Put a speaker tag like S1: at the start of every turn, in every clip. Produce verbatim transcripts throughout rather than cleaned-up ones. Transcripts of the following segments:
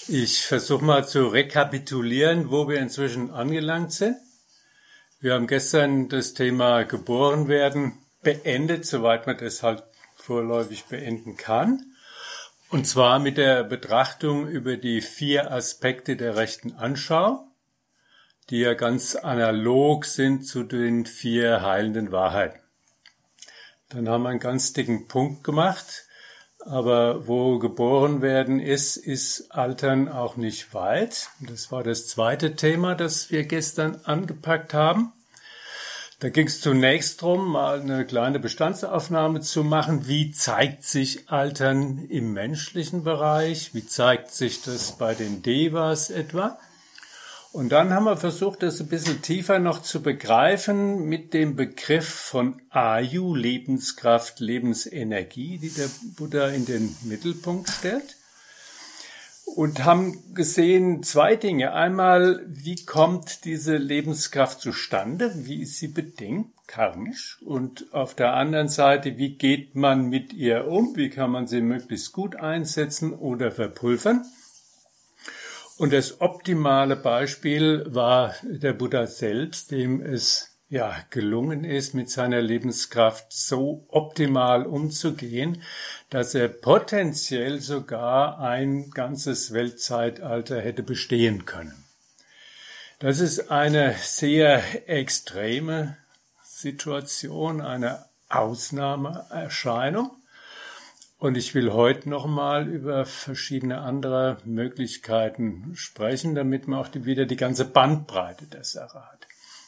S1: Ich versuche mal zu rekapitulieren, wo wir inzwischen angelangt sind. Wir haben gestern das Thema geboren werden beendet, soweit man das halt vorläufig beenden kann. Und zwar mit der Betrachtung über die vier Aspekte der rechten Anschauung, die ja ganz analog sind zu den vier heilenden Wahrheiten. Dann haben wir einen ganz dicken Punkt gemacht. Aber wo geboren werden ist, ist Altern auch nicht weit. Das war das zweite Thema, das wir gestern angepackt haben. Da ging es zunächst darum, mal eine kleine Bestandsaufnahme zu machen. Wie zeigt sich Altern im menschlichen Bereich? Wie zeigt sich das bei den Devas etwa? Und dann haben wir versucht, das ein bisschen tiefer noch zu begreifen mit dem Begriff von Ayu, Lebenskraft, Lebensenergie, die der Buddha in den Mittelpunkt stellt. Und haben gesehen zwei Dinge. Einmal, wie kommt diese Lebenskraft zustande? Wie ist sie bedingt, karmisch? Und auf der anderen Seite, wie geht man mit ihr um? Wie kann man sie möglichst gut einsetzen oder verpulvern? Und das optimale Beispiel war der Buddha selbst, dem es ja gelungen ist, mit seiner Lebenskraft so optimal umzugehen, dass er potenziell sogar ein ganzes Weltzeitalter hätte bestehen können. Das ist eine sehr extreme Situation, eine Ausnahmeerscheinung. Und ich will heute nochmal über verschiedene andere Möglichkeiten sprechen, damit man auch die, wieder die ganze Bandbreite der Sache hat.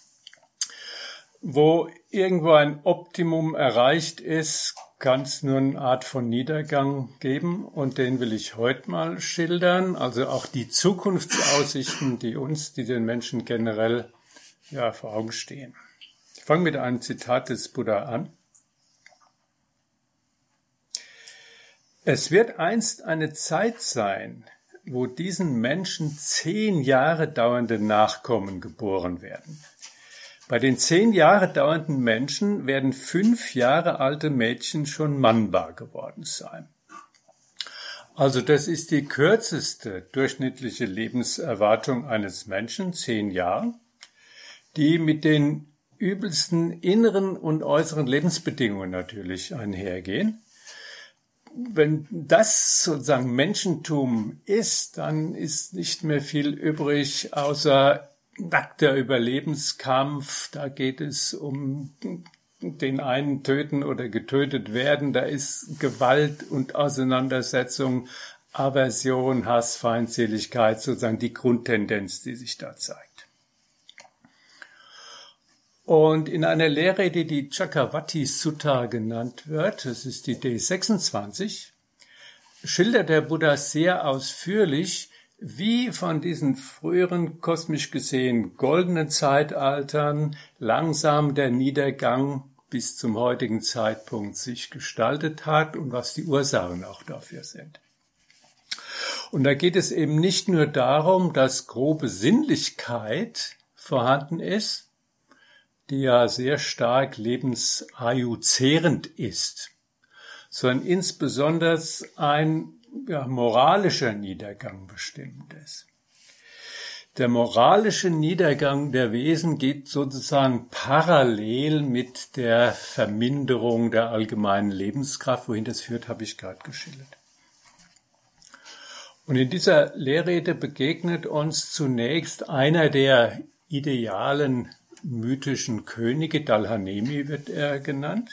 S1: Wo irgendwo ein Optimum erreicht ist, kann es nur eine Art von Niedergang geben und den will ich heute mal schildern. Also auch die Zukunftsaussichten, die uns, die den Menschen generell ja, vor Augen stehen. Ich fange mit einem Zitat des Buddha an. Es wird einst eine Zeit sein, wo diesen Menschen zehn Jahre dauernde Nachkommen geboren werden. Bei den zehn Jahre dauernden Menschen werden fünf Jahre alte Mädchen schon mannbar geworden sein. Also das ist die kürzeste durchschnittliche Lebenserwartung eines Menschen, zehn Jahre, die mit den übelsten inneren und äußeren Lebensbedingungen natürlich einhergehen. Wenn das sozusagen Menschentum ist, dann ist nicht mehr viel übrig, außer nackter Überlebenskampf. Da geht es um den einen töten oder getötet werden. Da ist Gewalt und Auseinandersetzung, Aversion, Hass, Feindseligkeit, sozusagen die Grundtendenz, die sich da zeigt. Und in einer Lehrrede, die Chakravarti Sutta genannt wird, das ist die D sechsundzwanzig, schildert der Buddha sehr ausführlich, wie von diesen früheren kosmisch gesehen goldenen Zeitaltern langsam der Niedergang bis zum heutigen Zeitpunkt sich gestaltet hat und was die Ursachen auch dafür sind. Und da geht es eben nicht nur darum, dass grobe Sinnlichkeit vorhanden ist, die ja sehr stark lebensajuzehrend ist, sondern insbesondere ein ja, moralischer Niedergang bestimmt ist. Der moralische Niedergang der Wesen geht sozusagen parallel mit der Verminderung der allgemeinen Lebenskraft. Wohin das führt, habe ich gerade geschildert. Und in dieser Lehrrede begegnet uns zunächst einer der idealen mythischen Könige, Dalhanemi wird er genannt,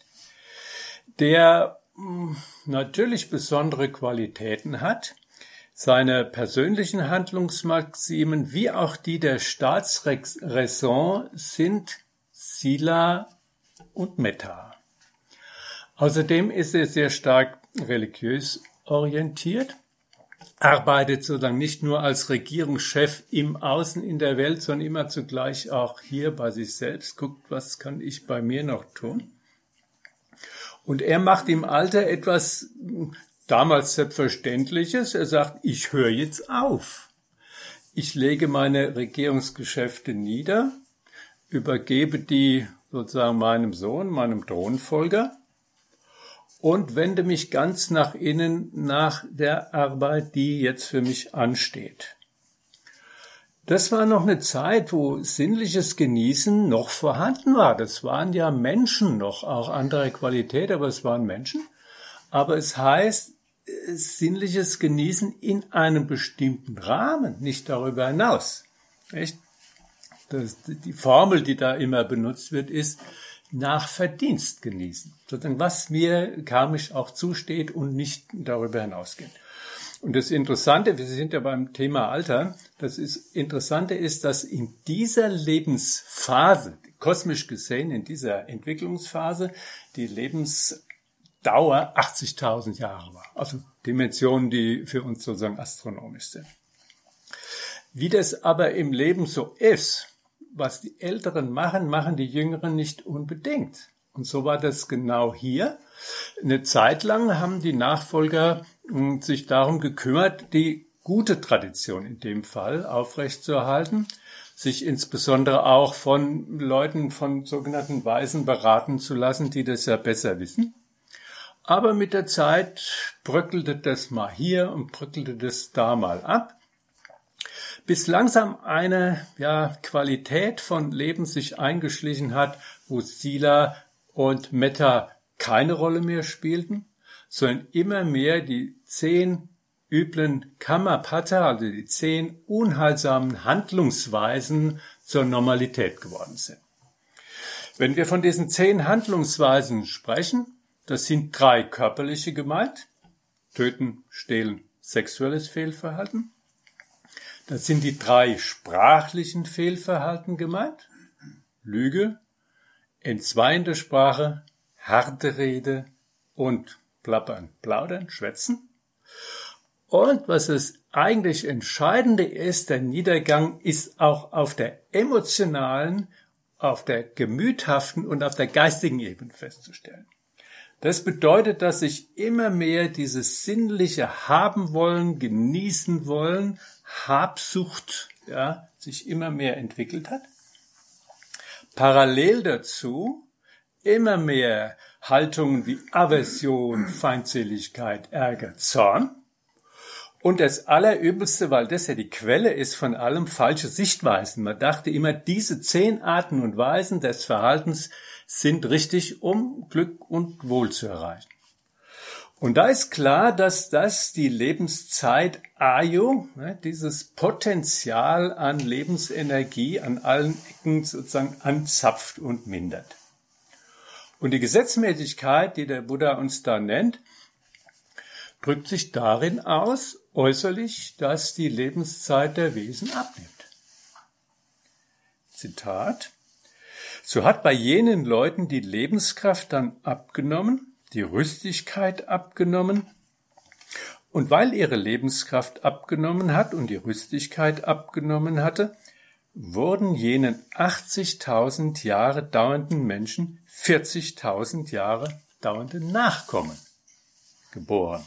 S1: der natürlich besondere Qualitäten hat. Seine persönlichen Handlungsmaximen wie auch die der Staatsräson sind Sila und Metta. Außerdem ist er sehr stark religiös orientiert, arbeitet sozusagen nicht nur als Regierungschef im Außen in der Welt, sondern immer zugleich auch hier bei sich selbst, guckt, was kann ich bei mir noch tun. Und er macht im Alter etwas damals Selbstverständliches. Er sagt, ich höre jetzt auf. Ich lege meine Regierungsgeschäfte nieder, übergebe die sozusagen meinem Sohn, meinem Thronfolger und wende mich ganz nach innen nach der Arbeit, die jetzt für mich ansteht. Das war noch eine Zeit, wo sinnliches Genießen noch vorhanden war. Das waren ja Menschen noch, auch andere Qualität, aber es waren Menschen. Aber es heißt, sinnliches Genießen in einem bestimmten Rahmen, nicht darüber hinaus. Echt? Das, die Formel, die da immer benutzt wird, ist nach Verdienst genießen. Sozusagen, was mir karmisch auch zusteht und nicht darüber hinausgehen. Und das Interessante, wir sind ja beim Thema Alter, das ist, Interessante ist, dass in dieser Lebensphase, kosmisch gesehen, in dieser Entwicklungsphase, die Lebensdauer achtzigtausend Jahre war. Also Dimensionen, die für uns sozusagen astronomisch sind. Wie das aber im Leben so ist, was die Älteren machen, machen die Jüngeren nicht unbedingt. Und so war das genau hier. Eine Zeit lang haben die Nachfolger sich darum gekümmert, die gute Tradition in dem Fall aufrechtzuerhalten, sich insbesondere auch von Leuten, von sogenannten Weisen beraten zu lassen, die das ja besser wissen. Aber mit der Zeit bröckelte das mal hier und bröckelte das da mal ab, bis langsam eine ja, Qualität von Leben sich eingeschlichen hat, wo Sila und Metta keine Rolle mehr spielten, sondern immer mehr die zehn üblen Kamapata, also die zehn unheilsamen Handlungsweisen zur Normalität geworden sind. Wenn wir von diesen zehn Handlungsweisen sprechen, das sind drei körperliche gemeint, Töten, Stehlen, sexuelles Fehlverhalten. Das sind die drei sprachlichen Fehlverhalten gemeint, Lüge, entzweiende Sprache, harte Rede und plappern, plaudern, schwätzen. Und was das eigentlich Entscheidende ist, der Niedergang ist auch auf der emotionalen, auf der gemüthaften und auf der geistigen Ebene festzustellen. Das bedeutet, dass sich immer mehr dieses sinnliche haben wollen, genießen wollen, Habsucht, ja, sich immer mehr entwickelt hat. Parallel dazu immer mehr Haltungen wie Aversion, Feindseligkeit, Ärger, Zorn. Und das Allerübelste, weil das ja die Quelle ist von allem, falsche Sichtweisen. Man dachte immer, diese zehn Arten und Weisen des Verhaltens sind richtig, um Glück und Wohl zu erreichen. Und da ist klar, dass das die Lebenszeit Ayu, dieses Potenzial an Lebensenergie an allen Ecken sozusagen anzapft und mindert. Und die Gesetzmäßigkeit, die der Buddha uns da nennt, drückt sich darin aus, äußerlich, dass die Lebenszeit der Wesen abnimmt. Zitat: So hat bei jenen Leuten die Lebenskraft dann abgenommen, die Rüstigkeit abgenommen, und weil ihre Lebenskraft abgenommen hat und die Rüstigkeit abgenommen hatte, wurden jenen achtzigtausend Jahre dauernden Menschen vierzigtausend Jahre dauernde Nachkommen geboren.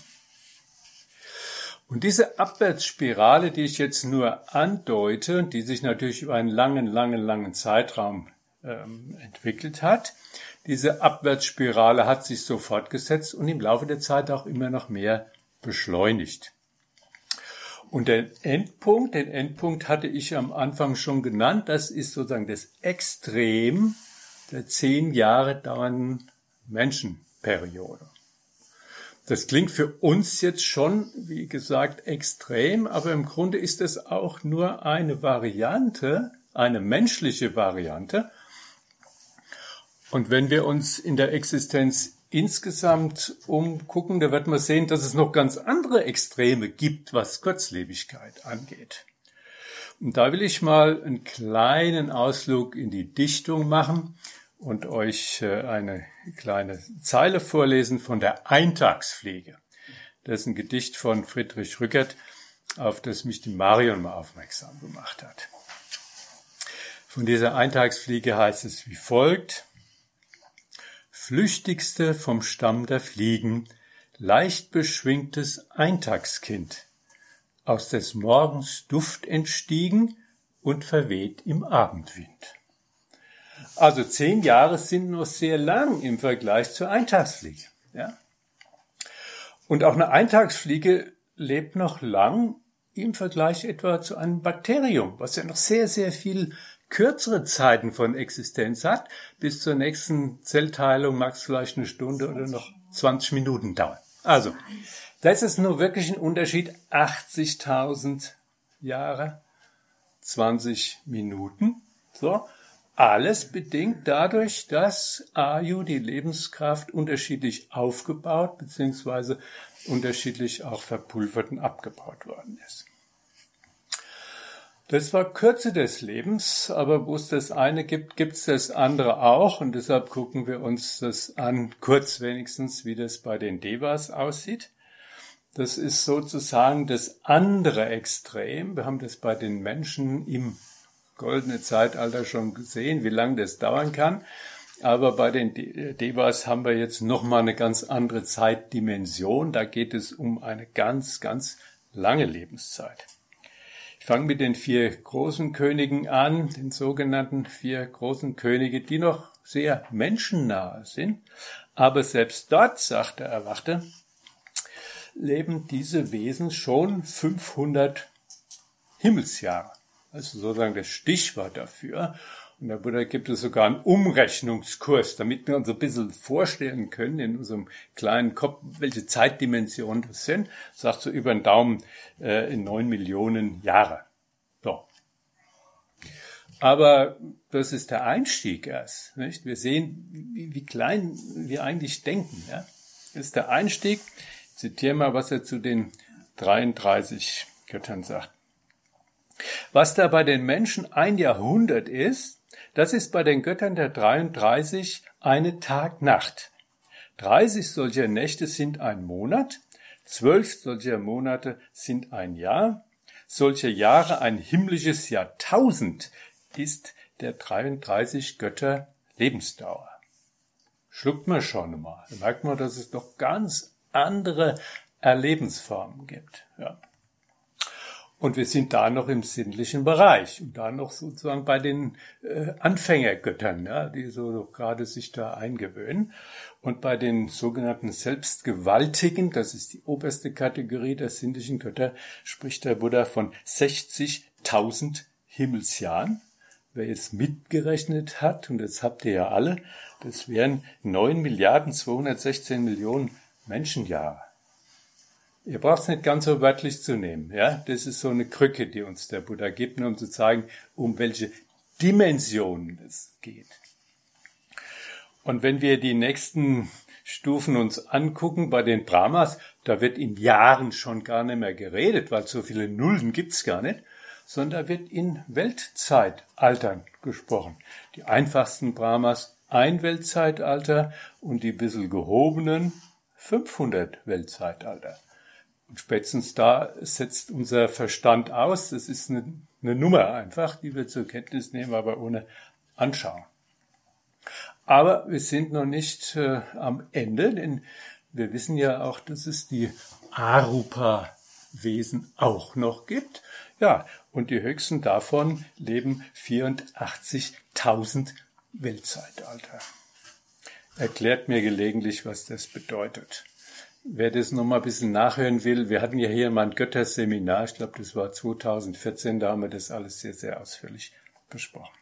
S1: Und diese Abwärtsspirale, die ich jetzt nur andeute, die sich natürlich über einen langen, langen, langen Zeitraum ähm, entwickelt hat, diese Abwärtsspirale hat sich so fortgesetzt und im Laufe der Zeit auch immer noch mehr beschleunigt. Und der Endpunkt, den Endpunkt hatte ich am Anfang schon genannt, das ist sozusagen das Extrem der zehn Jahre dauernden Menschenperiode. Das klingt für uns jetzt schon, wie gesagt, extrem, aber im Grunde ist es auch nur eine Variante, eine menschliche Variante. Und wenn wir uns in der Existenz insgesamt umgucken, da wird man sehen, dass es noch ganz andere Extreme gibt, was Kurzlebigkeit angeht. Und da will ich mal einen kleinen Ausflug in die Dichtung machen und euch eine kleine Zeile vorlesen von der Eintagsfliege. Das ist ein Gedicht von Friedrich Rückert, auf das mich die Marion mal aufmerksam gemacht hat. Von dieser Eintagsfliege heißt es wie folgt: Flüchtigste vom Stamm der Fliegen, leicht beschwingtes Eintagskind, aus des Morgens Duft entstiegen und verweht im Abendwind. Also zehn Jahre sind noch sehr lang im Vergleich zur Eintagsfliege. Ja? Und auch eine Eintagsfliege lebt noch lang im Vergleich etwa zu einem Bakterium, was ja noch sehr, sehr viel kürzere Zeiten von Existenz hat. Bis zur nächsten Zellteilung mag es vielleicht eine Stunde oder noch zwanzig Minuten dauern. Also, das ist nur wirklich ein Unterschied. achtzigtausend Jahre, zwanzig Minuten. So, alles bedingt dadurch, dass Ayu, die Lebenskraft, unterschiedlich aufgebaut bzw. unterschiedlich auch verpulvert und abgebaut worden ist. Das war Kürze des Lebens, aber wo es das eine gibt, gibt es das andere auch. Und deshalb gucken wir uns das an, kurz wenigstens, wie das bei den Devas aussieht. Das ist sozusagen das andere Extrem. Wir haben das bei den Menschen im goldenen Zeitalter schon gesehen, wie lange das dauern kann. Aber bei den Devas haben wir jetzt nochmal eine ganz andere Zeitdimension. Da geht es um eine ganz, ganz lange Lebenszeit. Ich fange mit den vier großen Königen an, den sogenannten vier großen Könige, die noch sehr menschennah sind. Aber selbst dort, sagt der Erwachte, leben diese Wesen schon fünfhundert Himmelsjahre. Also sozusagen das Stichwort dafür. Und da gibt es sogar einen Umrechnungskurs, damit wir uns ein bisschen vorstellen können in unserem kleinen Kopf, welche Zeitdimensionen das sind. Sagt so über den Daumen äh, in neun Millionen Jahre. So. Aber das ist der Einstieg erst. Nicht? Wir sehen, wie, wie klein wir eigentlich denken. Ja? Das ist der Einstieg. Ich zitiere mal, was er zu den dreiunddreißig Göttern sagt. Was da bei den Menschen ein Jahrhundert ist, das ist bei den Göttern der dreiunddreißig eine Tag-Nacht. dreißig solcher Nächte sind ein Monat, zwölf solcher Monate sind ein Jahr, solche Jahre ein himmlisches Jahrtausend ist der dreiunddreißig Götter Lebensdauer. Schluckt man schon mal, da merkt man, dass es doch ganz andere Erlebensformen gibt. Ja. Und wir sind da noch im sinnlichen Bereich und da noch sozusagen bei den äh, Anfängergöttern, ja, die so gerade sich da eingewöhnen. Und bei den sogenannten Selbstgewaltigen, das ist die oberste Kategorie der sinnlichen Götter, spricht der Buddha von sechzigtausend Himmelsjahren. Wer jetzt mitgerechnet hat, und das habt ihr ja alle, das wären neun Milliarden zweihundertsechzehn Millionen Menschenjahre. Ihr braucht es nicht ganz so wörtlich zu nehmen. Ja, das ist so eine Krücke, die uns der Buddha gibt, nur um zu zeigen, um welche Dimensionen es geht. Und wenn wir die nächsten Stufen uns angucken, bei den Brahmas, da wird in Jahren schon gar nicht mehr geredet, weil so viele Nullen gibt's gar nicht, sondern da wird in Weltzeitaltern gesprochen. Die einfachsten Brahmas ein Weltzeitalter und die bisschen gehobenen fünfhundert Weltzeitalter. Und spätestens da setzt unser Verstand aus. Das ist eine, eine Nummer einfach, die wir zur Kenntnis nehmen, aber ohne Anschauung. Aber wir sind noch nicht äh, am Ende, denn wir wissen ja auch, dass es die Arupa-Wesen auch noch gibt. Ja, und die höchsten davon leben vierundachtzigtausend Weltzeitalter. Erklärt mir gelegentlich, was das bedeutet. Wer das noch mal ein bisschen nachhören will, wir hatten ja hier mal ein Götterseminar, ich glaube, das war zweitausendvierzehn, da haben wir das alles sehr, sehr ausführlich besprochen.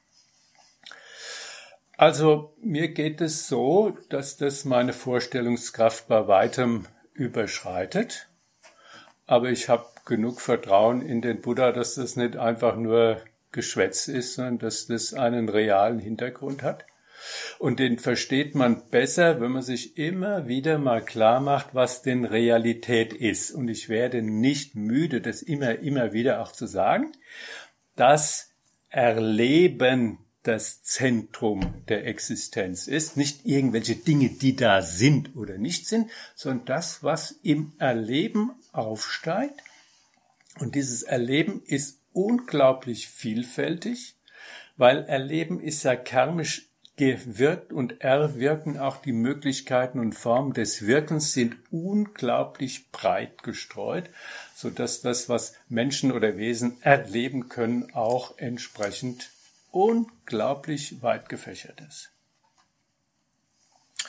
S1: Also mir geht es so, dass das meine Vorstellungskraft bei weitem überschreitet, aber ich habe genug Vertrauen in den Buddha, dass das nicht einfach nur Geschwätz ist, sondern dass das einen realen Hintergrund hat. Und den versteht man besser, wenn man sich immer wieder mal klar macht, was denn Realität ist. Und ich werde nicht müde, das immer, immer wieder auch zu sagen. Das Erleben das Zentrum der Existenz ist. Nicht irgendwelche Dinge, die da sind oder nicht sind, sondern das, was im Erleben aufsteigt. Und dieses Erleben ist unglaublich vielfältig, weil Erleben ist ja karmisch gewirkt und erwirken, auch die Möglichkeiten und Formen des Wirkens sind unglaublich breit gestreut, sodass das, was Menschen oder Wesen erleben können, auch entsprechend unglaublich weit gefächert ist.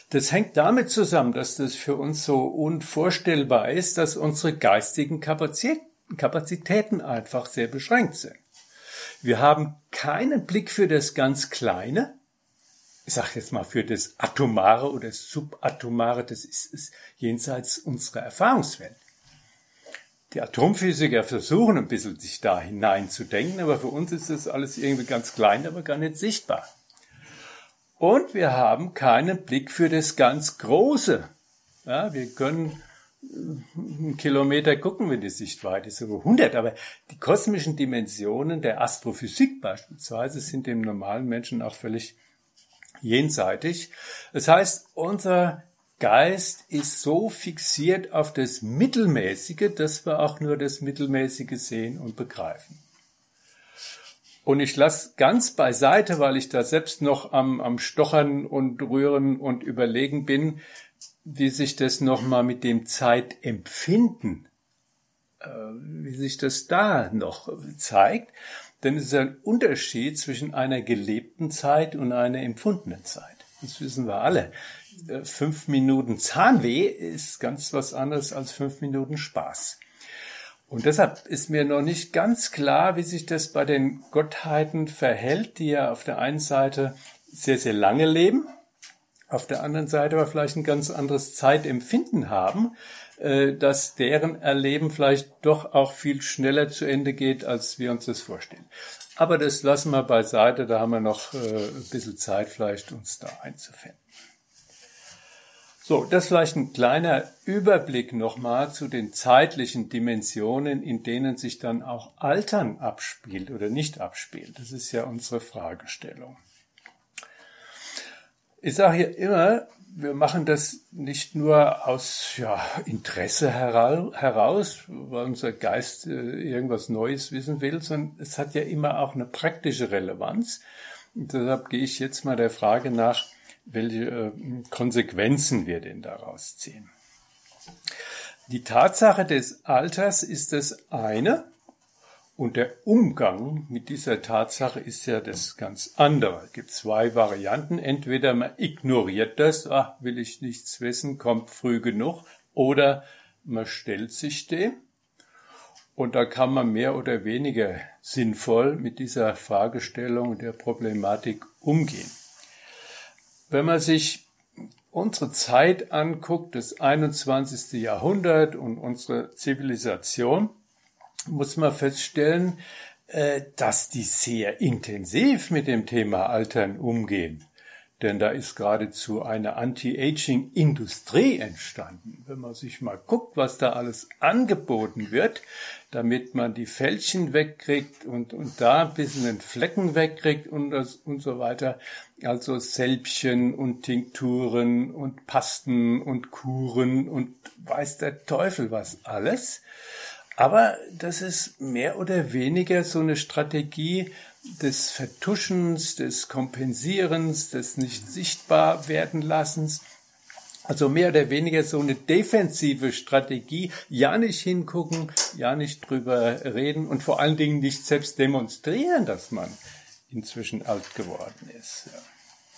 S1: Das hängt damit zusammen, dass das für uns so unvorstellbar ist, dass unsere geistigen Kapazitäten einfach sehr beschränkt sind. Wir haben keinen Blick für das ganz Kleine. Ich sage jetzt mal für das Atomare oder Subatomare, das ist, ist jenseits unserer Erfahrungswelt. Die Atomphysiker versuchen ein bisschen sich da hineinzudenken, aber für uns ist das alles irgendwie ganz klein, aber gar nicht sichtbar. Und wir haben keinen Blick für das ganz Große. Ja, wir können einen Kilometer gucken, wenn die Sichtweite ist, über hundert, aber die kosmischen Dimensionen der Astrophysik beispielsweise sind dem normalen Menschen auch völlig jenseitig. Das heißt, unser Geist ist so fixiert auf das Mittelmäßige, dass wir auch nur das Mittelmäßige sehen und begreifen. Und ich lasse ganz beiseite, weil ich da selbst noch am, am Stochern und Rühren und Überlegen bin, wie sich das nochmal mit dem Zeitempfinden, äh, wie sich das da noch zeigt. Denn es ist ein Unterschied zwischen einer gelebten Zeit und einer empfundenen Zeit. Das wissen wir alle. Fünf Minuten Zahnweh ist ganz was anderes als fünf Minuten Spaß. Und deshalb ist mir noch nicht ganz klar, wie sich das bei den Gottheiten verhält, die ja auf der einen Seite sehr, sehr lange leben, auf der anderen Seite aber vielleicht ein ganz anderes Zeitempfinden haben, dass deren Erleben vielleicht doch auch viel schneller zu Ende geht, als wir uns das vorstellen. Aber das lassen wir beiseite, da haben wir noch ein bisschen Zeit, vielleicht uns da einzufinden. So, das vielleicht ein kleiner Überblick nochmal zu den zeitlichen Dimensionen, in denen sich dann auch Altern abspielt oder nicht abspielt. Das ist ja unsere Fragestellung. Ich sage hier immer, wir machen das nicht nur aus ja, Interesse heraus, weil unser Geist irgendwas Neues wissen will, sondern es hat ja immer auch eine praktische Relevanz. Und deshalb gehe ich jetzt mal der Frage nach, welche äh, Konsequenzen wir denn daraus ziehen. Die Tatsache des Alters ist das eine und der Umgang mit dieser Tatsache ist ja das ganz andere. Es gibt zwei Varianten. Entweder man ignoriert das, ach, will ich nichts wissen, kommt früh genug, oder man stellt sich dem. Und da kann man mehr oder weniger sinnvoll mit dieser Fragestellung und der Problematik umgehen. Wenn man sich unsere Zeit anguckt, das einundzwanzigste Jahrhundert und unsere Zivilisation, muss man feststellen, dass die sehr intensiv mit dem Thema Altern umgehen. Denn da ist geradezu eine Anti-Aging-Industrie entstanden. Wenn man sich mal guckt, was da alles angeboten wird, damit man die Fältchen wegkriegt und, und da ein bisschen den Flecken wegkriegt und, das, und so weiter. Also Sälbchen und Tinkturen und Pasten und Kuren und weiß der Teufel was alles. Aber das ist mehr oder weniger so eine Strategie des Vertuschens, des Kompensierens, des nicht sichtbar werden lassens. Also mehr oder weniger so eine defensive Strategie, ja nicht hingucken, ja nicht drüber reden und vor allen Dingen nicht selbst demonstrieren, dass man inzwischen alt geworden ist. Ja.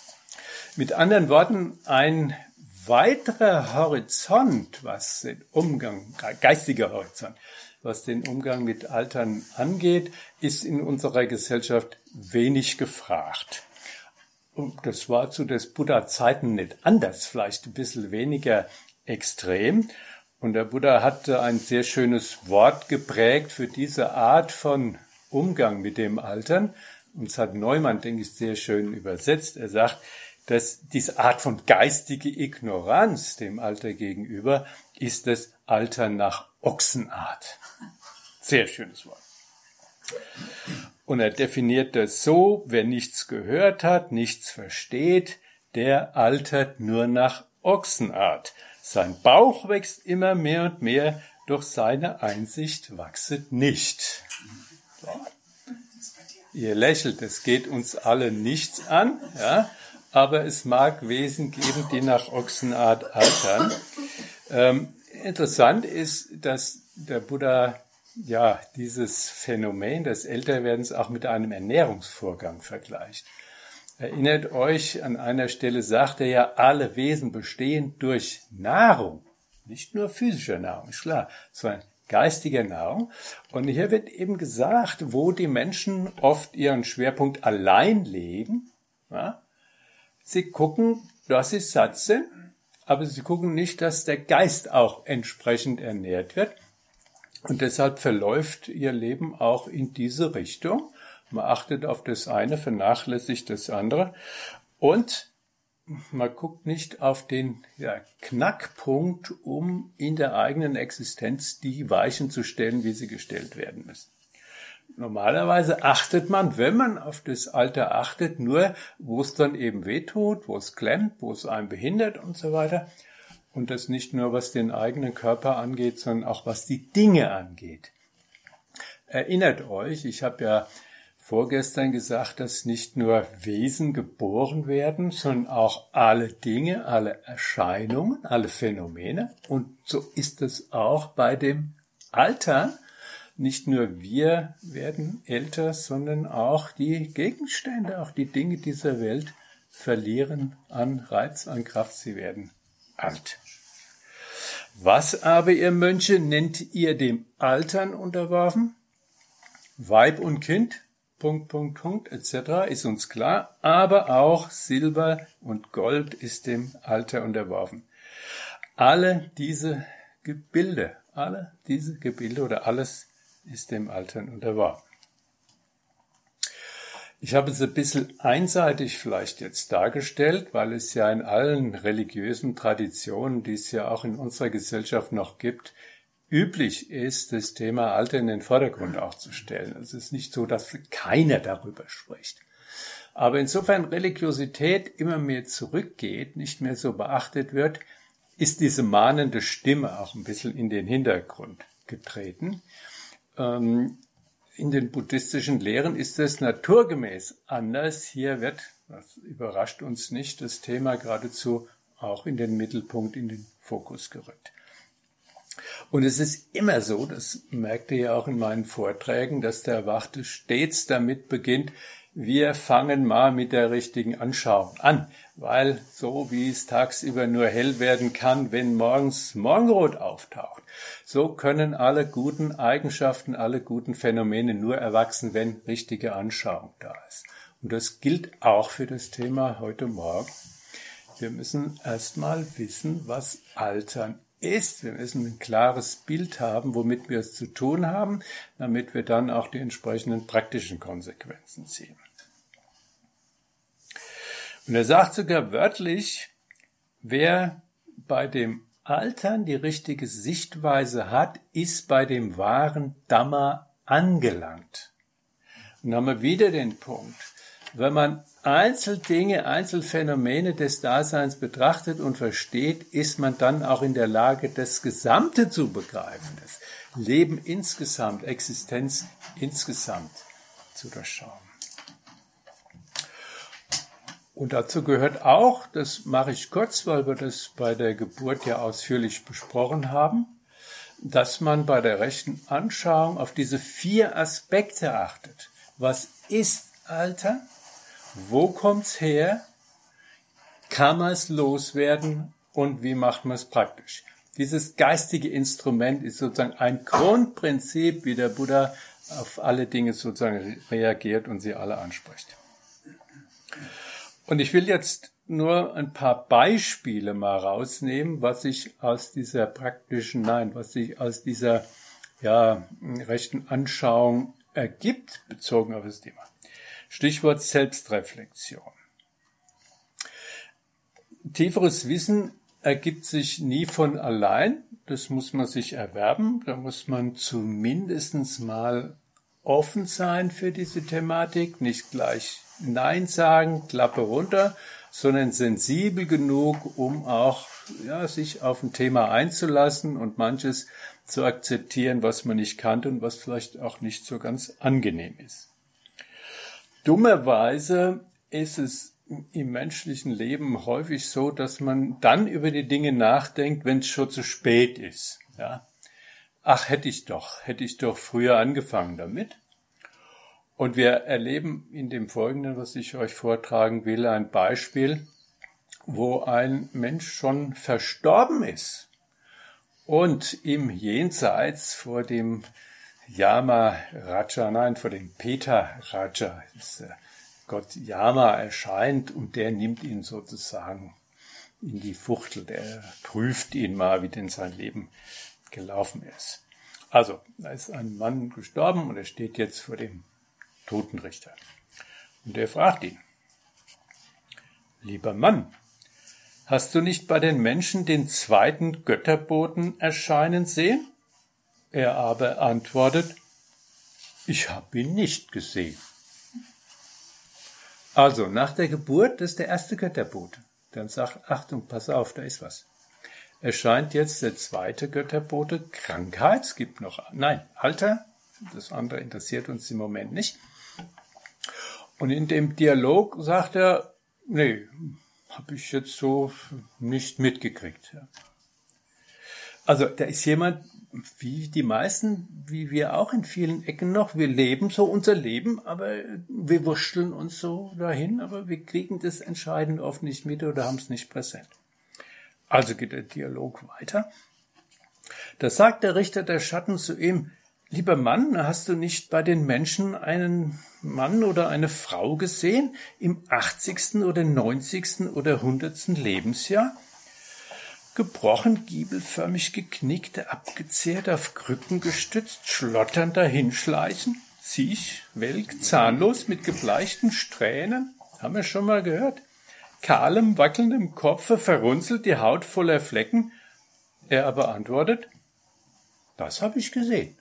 S1: Mit anderen Worten, ein weiterer Horizont, was den Umgang, geistiger Horizont, was den Umgang mit Altern angeht, ist in unserer Gesellschaft wenig gefragt. Und das war zu des Buddha-Zeiten nicht anders, vielleicht ein bisschen weniger extrem. Und der Buddha hatte ein sehr schönes Wort geprägt für diese Art von Umgang mit dem Altern. Und das hat Neumann, denke ich, sehr schön übersetzt. Er sagt, dass diese Art von geistige Ignoranz dem Alter gegenüber ist das Altern nach Ochsenart. Sehr schönes Wort. Und er definiert das so, wer nichts gehört hat, nichts versteht, der altert nur nach Ochsenart. Sein Bauch wächst immer mehr und mehr, doch seine Einsicht wachset nicht. So. Ihr lächelt, es geht uns alle nichts an, ja, aber es mag Wesen geben, die nach Ochsenart altern. Ähm, interessant ist, dass der Buddha ja dieses Phänomen des Älterwerdens auch mit einem Ernährungsvorgang vergleicht. Erinnert euch, an einer Stelle sagt er ja, alle Wesen bestehen durch Nahrung. Nicht nur physischer Nahrung, ist klar, sondern geistiger Nahrung. Und hier wird eben gesagt, wo die Menschen oft ihren Schwerpunkt allein legen. Ja, sie gucken, dass sie satt sind, aber sie gucken nicht, dass der Geist auch entsprechend ernährt wird. Und deshalb verläuft ihr Leben auch in diese Richtung. Man achtet auf das eine, vernachlässigt das andere. Und man guckt nicht auf den ja, Knackpunkt, um in der eigenen Existenz die Weichen zu stellen, wie sie gestellt werden müssen. Normalerweise achtet man, wenn man auf das Alter achtet, nur, wo es dann eben wehtut, wo es klemmt, wo es einen behindert und so weiter. Und das nicht nur, was den eigenen Körper angeht, sondern auch, was die Dinge angeht. Erinnert euch, ich habe ja vorgestern gesagt, dass nicht nur Wesen geboren werden, sondern auch alle Dinge, alle Erscheinungen, alle Phänomene. Und so ist es auch bei dem Alter. Nicht nur wir werden älter, sondern auch die Gegenstände, auch die Dinge dieser Welt verlieren an Reiz, an Kraft. Sie werden alt. Was aber, ihr Mönche, nennt ihr dem Altern unterworfen? Weib und Kind, Punkt, Punkt, Punkt, et cetera, ist uns klar. Aber auch Silber und Gold ist dem Alter unterworfen. Alle diese Gebilde, alle diese Gebilde oder alles ist dem Altern unterworfen. Ich habe es ein bisschen einseitig vielleicht jetzt dargestellt, weil es ja in allen religiösen Traditionen, die es ja auch in unserer Gesellschaft noch gibt, üblich ist, das Thema Alter in den Vordergrund auch zu stellen. Es ist nicht so, dass keiner darüber spricht. Aber insofern Religiosität immer mehr zurückgeht, nicht mehr so beachtet wird, ist diese mahnende Stimme auch ein bisschen in den Hintergrund getreten. In den buddhistischen Lehren ist es naturgemäß anders. Hier wird, das überrascht uns nicht, das Thema geradezu auch in den Mittelpunkt, in den Fokus gerückt. Und es ist immer so, das merkt ihr ja auch in meinen Vorträgen, dass der Erwachte stets damit beginnt, wir fangen mal mit der richtigen Anschauung an, weil so wie es tagsüber nur hell werden kann, wenn morgens Morgenrot auftaucht, so können alle guten Eigenschaften, alle guten Phänomene nur erwachsen, wenn richtige Anschauung da ist. Und das gilt auch für das Thema heute Morgen. Wir müssen erstmal wissen, was Altern ist. Wir müssen ein klares Bild haben, womit wir es zu tun haben, damit wir dann auch die entsprechenden praktischen Konsequenzen ziehen. Und er sagt sogar wörtlich, wer bei dem Altern die richtige Sichtweise hat, ist bei dem wahren Dhamma angelangt. Und dann haben wir wieder den Punkt, wenn man Einzeldinge, Einzelfänomene des Daseins betrachtet und versteht, ist man dann auch in der Lage, das Gesamte zu begreifen, das Leben insgesamt, Existenz insgesamt zu durchschauen. Und dazu gehört auch, das mache ich kurz, weil wir das bei der Geburt ja ausführlich besprochen haben, dass man bei der rechten Anschauung auf diese vier Aspekte achtet. Was ist Alter? Wo kommt's her? Kann man es loswerden? Und wie macht man es praktisch? Dieses geistige Instrument ist sozusagen ein Grundprinzip, wie der Buddha auf alle Dinge sozusagen reagiert und sie alle anspricht. Und ich will jetzt nur ein paar Beispiele mal rausnehmen, was sich aus dieser praktischen, nein, was sich aus dieser ja, rechten Anschauung ergibt, bezogen auf das Thema. Stichwort Selbstreflexion. Tieferes Wissen ergibt sich nie von allein. Das muss man sich erwerben. Da muss man zumindest mal offen sein für diese Thematik, nicht gleich Nein sagen, Klappe runter, sondern sensibel genug, um auch ja, sich auf ein Thema einzulassen und manches zu akzeptieren, was man nicht kannte und was vielleicht auch nicht so ganz angenehm ist. Dummerweise ist es im menschlichen Leben häufig so, dass man dann über die Dinge nachdenkt, wenn es schon zu spät ist. Ja? Ach, hätte ich doch, hätte ich doch früher angefangen damit. Und wir erleben in dem Folgenden, was ich euch vortragen will, ein Beispiel, wo ein Mensch schon verstorben ist und im Jenseits vor dem Yama Raja, nein, vor dem Peta Raja, ist der Gott Yama erscheint und der nimmt ihn sozusagen in die Fuchtel, der prüft ihn mal, wie denn sein Leben gelaufen ist. Also, da ist ein Mann gestorben und er steht jetzt vor dem Totenrichter. Und er fragt ihn: Lieber Mann, hast du nicht bei den Menschen den zweiten Götterboten erscheinen sehen? Er aber antwortet: Ich habe ihn nicht gesehen. Also, nach der Geburt, das ist der erste Götterbote. Dann sagt: Achtung, pass auf, da ist was. Erscheint jetzt der zweite Götterbote, Krankheit, es gibt noch, nein, Alter, das andere interessiert uns im Moment nicht. Und in dem Dialog sagt er: Nee, habe ich jetzt so nicht mitgekriegt. Also da ist jemand, wie die meisten, wie wir auch in vielen Ecken noch, wir leben so unser Leben, aber wir wursteln uns so dahin, aber wir kriegen das Entscheidende oft nicht mit oder haben es nicht präsent. Also geht der Dialog weiter. Da sagt der Richter der Schatten zu ihm: Lieber Mann, hast du nicht bei den Menschen einen Mann oder eine Frau gesehen im achtzigsten oder neunzigsten oder hundertsten Lebensjahr? Gebrochen, giebelförmig geknickt, abgezehrt, auf Krücken gestützt, schlotternd dahinschleichen, ziech, welk, zahnlos, mit gebleichten Strähnen, haben wir schon mal gehört, kahlem, wackelndem Kopfe, verrunzelt, die Haut voller Flecken. Er aber antwortet: Das habe ich gesehen.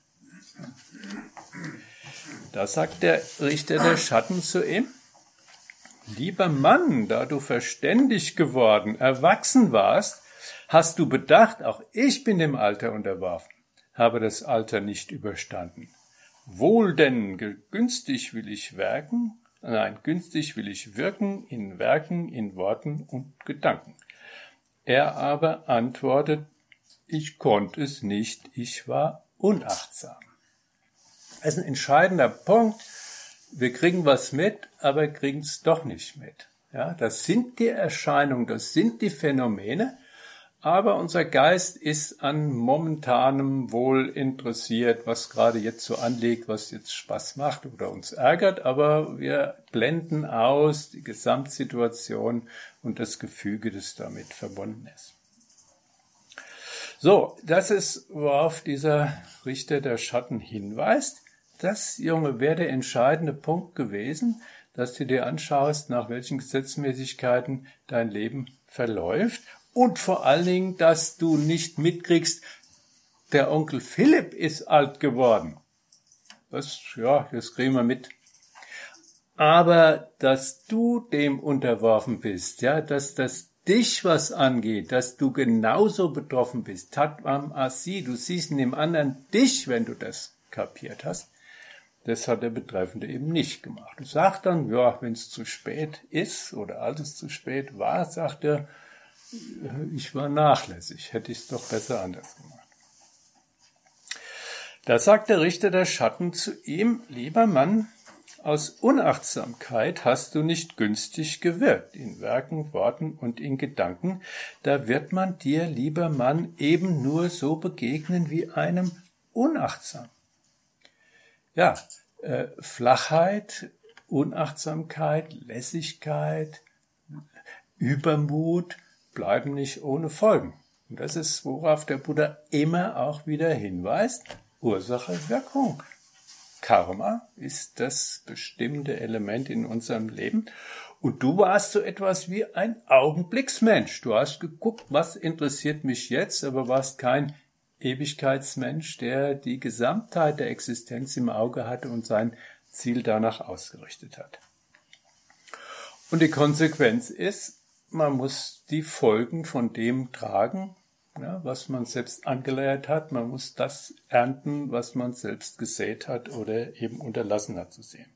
S1: Da sagt der Richter der Schatten zu ihm: Lieber Mann, da du verständig geworden, erwachsen warst, hast du bedacht, auch ich bin dem Alter unterworfen, habe das Alter nicht überstanden. Wohl denn, günstig will ich werken, nein, günstig will ich wirken in Werken, in Worten und Gedanken. Er aber antwortet: Ich konnte es nicht, ich war unachtsam. Das ist ein entscheidender Punkt. Wir kriegen was mit, aber kriegen es doch nicht mit. Ja, das sind die Erscheinungen, das sind die Phänomene, aber unser Geist ist an momentanem Wohl interessiert, was gerade jetzt so anliegt, was jetzt Spaß macht oder uns ärgert, aber wir blenden aus die Gesamtsituation und das Gefüge, das damit verbunden ist. So, das ist, worauf dieser Richter der Schatten hinweist. Das, Junge, wäre der entscheidende Punkt gewesen, dass du dir anschaust, nach welchen Gesetzmäßigkeiten dein Leben verläuft und vor allen Dingen, dass du nicht mitkriegst, der Onkel Philipp ist alt geworden. Das, ja, das kriegen wir mit. Aber dass du dem unterworfen bist, ja, dass das dich was angeht, dass du genauso betroffen bist, Tatvam Asi, du siehst in dem anderen dich, wenn du das kapiert hast, das hat der Betreffende eben nicht gemacht. Er sagt dann, ja, wenn es zu spät ist oder als es zu spät war, sagt er, ich war nachlässig, hätte ich es doch besser anders gemacht. Da sagt der Richter der Schatten zu ihm: Lieber Mann, aus Unachtsamkeit hast du nicht günstig gewirkt, in Werken, Worten und in Gedanken. Da wird man dir, lieber Mann, eben nur so begegnen wie einem unachtsam. Ja, äh, Flachheit, Unachtsamkeit, Lässigkeit, Übermut bleiben nicht ohne Folgen. Und das ist, worauf der Buddha immer auch wieder hinweist: Ursache, Wirkung. Karma ist das bestimmende Element in unserem Leben. Und du warst so etwas wie ein Augenblicksmensch. Du hast geguckt, was interessiert mich jetzt, aber warst kein Ewigkeitsmensch, der die Gesamtheit der Existenz im Auge hatte und sein Ziel danach ausgerichtet hat. Und die Konsequenz ist, man muss die Folgen von dem tragen, ja, was man selbst angeleiert hat. Man muss das ernten, was man selbst gesät hat oder eben unterlassen hat zu sehen.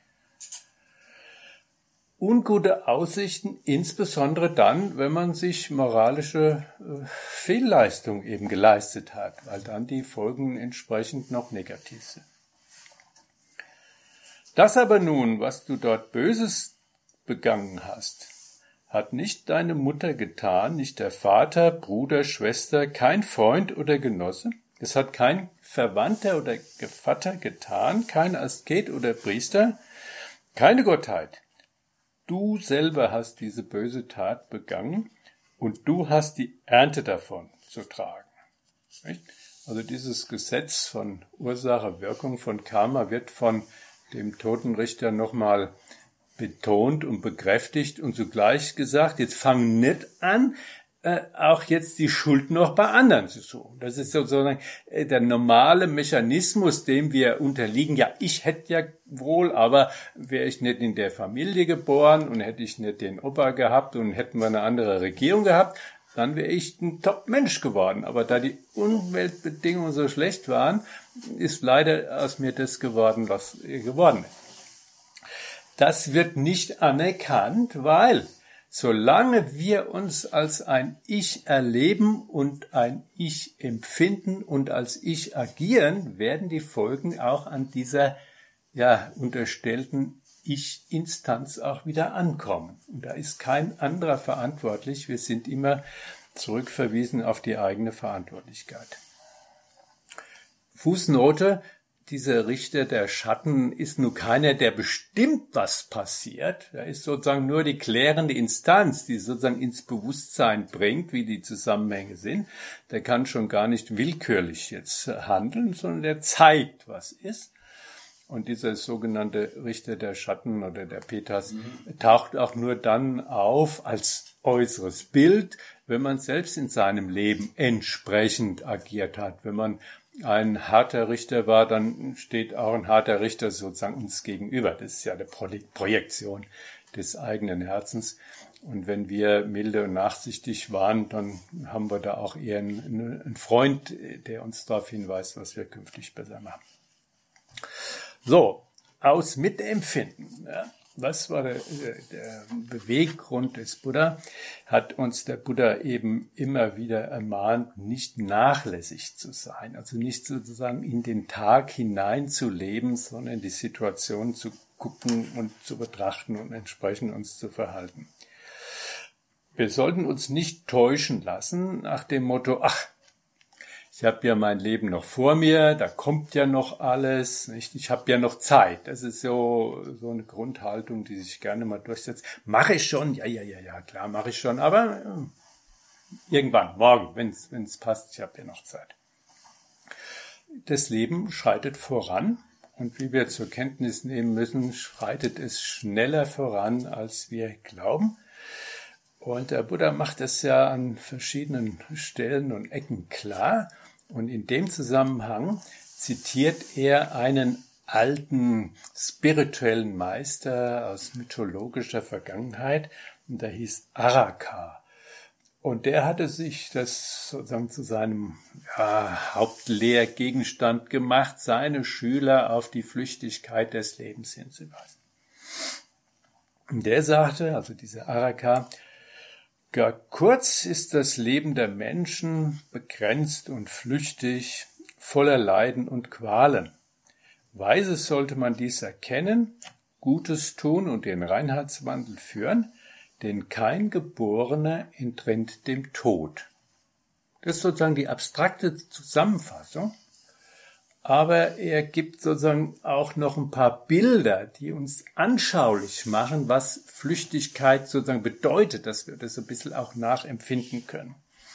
S1: Ungute Aussichten, insbesondere dann, wenn man sich moralische äh, Fehlleistung eben geleistet hat, weil dann die Folgen entsprechend noch negativ sind. Das aber nun, was du dort Böses begangen hast, hat nicht deine Mutter getan, nicht der Vater, Bruder, Schwester, kein Freund oder Genosse. Es hat kein Verwandter oder Gevatter getan, kein Asket oder Priester, keine Gottheit. Du selber hast diese böse Tat begangen und du hast die Ernte davon zu tragen. Nicht? Also dieses Gesetz von Ursache, Wirkung, von Karma wird von dem Totenrichter nochmal betont und bekräftigt und zugleich gesagt, jetzt fang nicht an, äh, auch jetzt die Schuld noch bei anderen zu suchen. Das ist sozusagen äh, der normale Mechanismus, dem wir unterliegen. Ja, ich hätte ja wohl, aber wäre ich nicht in der Familie geboren und hätte ich nicht den Opa gehabt und hätten wir eine andere Regierung gehabt, dann wäre ich ein Top-Mensch geworden. Aber da die Umweltbedingungen so schlecht waren, ist leider aus mir das geworden, was geworden ist. Das wird nicht anerkannt, weil solange wir uns als ein Ich erleben und ein Ich empfinden und als Ich agieren, werden die Folgen auch an dieser ja, unterstellten Ich-Instanz auch wieder ankommen. Und da ist kein anderer verantwortlich. Wir sind immer zurückverwiesen auf die eigene Verantwortlichkeit. Fußnote: Dieser Richter der Schatten ist nun keiner, der bestimmt, was passiert. Er ist sozusagen nur die klärende Instanz, die sozusagen ins Bewusstsein bringt, wie die Zusammenhänge sind. Der kann schon gar nicht willkürlich jetzt handeln, sondern der zeigt, was ist. Und dieser sogenannte Richter der Schatten oder der Petas mhm. taucht auch nur dann auf als äußeres Bild, wenn man selbst in seinem Leben entsprechend agiert hat. Wenn man ein harter Richter war, dann steht auch ein harter Richter sozusagen uns gegenüber. Das ist ja eine Projektion des eigenen Herzens. Und wenn wir milde und nachsichtig waren, dann haben wir da auch eher einen, einen Freund, der uns darauf hinweist, was wir künftig besser machen. So, aus Mitempfinden. Ja. Was war der, der Beweggrund des Buddha? Hat uns der Buddha eben immer wieder ermahnt, nicht nachlässig zu sein, also nicht sozusagen in den Tag hineinzuleben, sondern die Situation zu gucken und zu betrachten und entsprechend uns zu verhalten. Wir sollten uns nicht täuschen lassen nach dem Motto, ach, ich habe ja mein Leben noch vor mir, da kommt ja noch alles, nicht? Ich habe ja noch Zeit. Das ist so so eine Grundhaltung, die sich gerne mal durchsetzt. Mache ich schon? Ja, ja, ja, ja, klar, mache ich schon. Aber äh, irgendwann, morgen, wenn es wenn es passt, ich habe ja noch Zeit. Das Leben schreitet voran und wie wir zur Kenntnis nehmen müssen, schreitet es schneller voran, als wir glauben. Und der Buddha macht das ja an verschiedenen Stellen und Ecken klar. Und in dem Zusammenhang zitiert er einen alten spirituellen Meister aus mythologischer Vergangenheit, und der hieß Araka. Und der hatte sich das sozusagen zu seinem ja, Hauptlehrgegenstand gemacht, seine Schüler auf die Flüchtigkeit des Lebens hinzuweisen. Und der sagte, also dieser Araka, gar kurz ist das Leben der Menschen begrenzt und flüchtig, voller Leiden und Qualen. Weise sollte man dies erkennen, Gutes tun und den Reinheitswandel führen, denn kein Geborener entrennt dem Tod. Das ist sozusagen die abstrakte Zusammenfassung. Aber er gibt sozusagen auch noch ein paar Bilder, die uns anschaulich machen, was Flüchtigkeit sozusagen bedeutet, dass wir das ein bisschen auch nachempfinden können.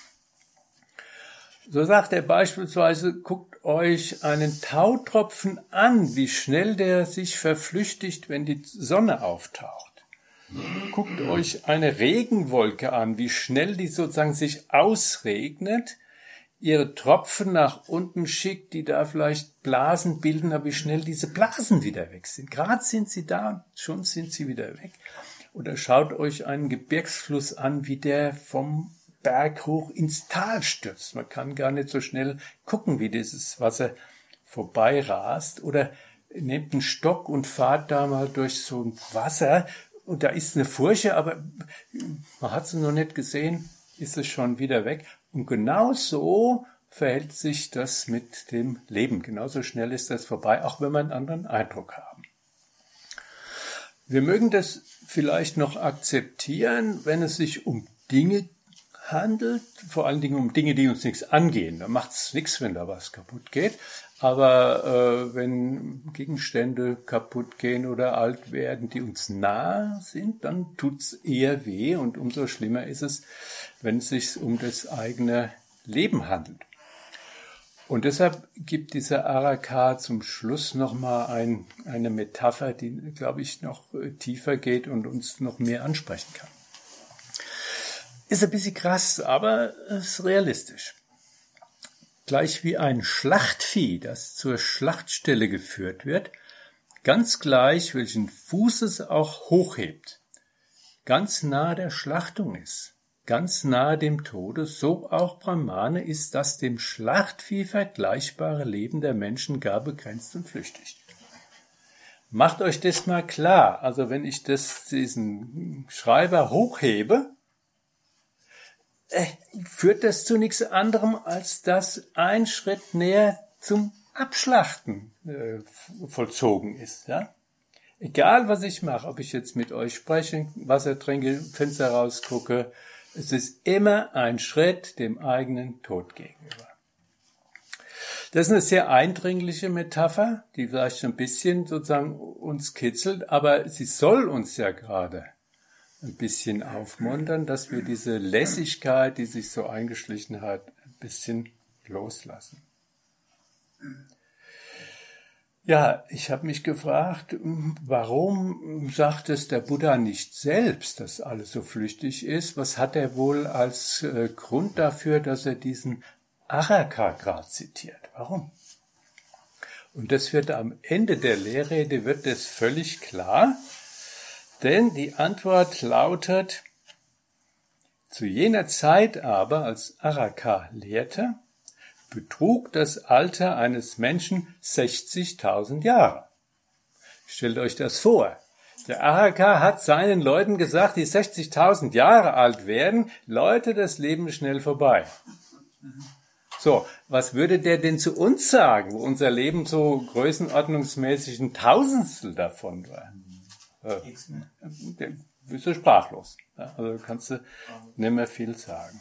S1: So sagt er beispielsweise, guckt euch einen Tautropfen an, wie schnell der sich verflüchtigt, wenn die Sonne auftaucht. Guckt euch eine Regenwolke an, wie schnell die sozusagen sich ausregnet, ihre Tropfen nach unten schickt, die da vielleicht Blasen bilden, aber wie schnell diese Blasen wieder weg sind. Gerade sind sie da, schon sind sie wieder weg. Oder schaut euch einen Gebirgsfluss an, wie der vom Berg hoch ins Tal stürzt. Man kann gar nicht so schnell gucken, wie dieses Wasser vorbei rast. Oder nehmt einen Stock und fahrt da mal durch so ein Wasser und da ist eine Furche, aber man hat sie noch nicht gesehen, ist es schon wieder weg. Und genau so verhält sich das mit dem Leben. Genauso schnell ist das vorbei, auch wenn wir einen anderen Eindruck haben. Wir mögen das vielleicht noch akzeptieren, wenn es sich um Dinge handelt, vor allen Dingen um Dinge, die uns nichts angehen. Da macht es nichts, wenn da was kaputt geht. Aber äh, wenn Gegenstände kaputt gehen oder alt werden, die uns nah sind, dann tut's eher weh. Und umso schlimmer ist es, wenn es sich um das eigene Leben handelt. Und deshalb gibt dieser Araka zum Schluss nochmal ein, eine Metapher, die, glaube ich, noch tiefer geht und uns noch mehr ansprechen kann. Ist ein bisschen krass, aber ist realistisch. Gleich wie ein Schlachtvieh, das zur Schlachtstelle geführt wird, ganz gleich, welchen Fuß es auch hochhebt, ganz nahe der Schlachtung ist, ganz nahe dem Tode, so auch Brahmane ist das dem Schlachtvieh vergleichbare Leben der Menschen gar begrenzt und flüchtig. Macht euch das mal klar. Also wenn ich das, diesen Schreiber hochhebe, äh, führt das zu nichts anderem, als dass ein Schritt näher zum Abschlachten äh, vollzogen ist. Ja? Egal, was ich mache, ob ich jetzt mit euch spreche, Wasser trinke, Fenster rausgucke, es ist immer ein Schritt dem eigenen Tod gegenüber. Das ist eine sehr eindringliche Metapher, die vielleicht ein bisschen sozusagen uns kitzelt, aber sie soll uns ja gerade ein bisschen aufmuntern, dass wir diese Lässigkeit, die sich so eingeschlichen hat, ein bisschen loslassen. Ja, ich habe mich gefragt, warum sagt es der Buddha nicht selbst, dass alles so flüchtig ist? Was hat er wohl als äh, Grund dafür, dass er diesen Araka gerade zitiert? Warum? Und das wird am Ende der Lehrrede wird das völlig klar, denn die Antwort lautet: Zu jener Zeit aber, als Araka lehrte, betrug das Alter eines Menschen sechzigtausend Jahre. Stellt euch das vor. Der Araka hat seinen Leuten gesagt, die sechzigtausend Jahre alt werden, Leute, das Leben ist schnell vorbei. So, was würde der denn zu uns sagen, wo unser Leben so größenordnungsmäßig ein Tausendstel davon war? Äh, der bist du sprachlos. Ja, also kannst du nicht mehr viel sagen.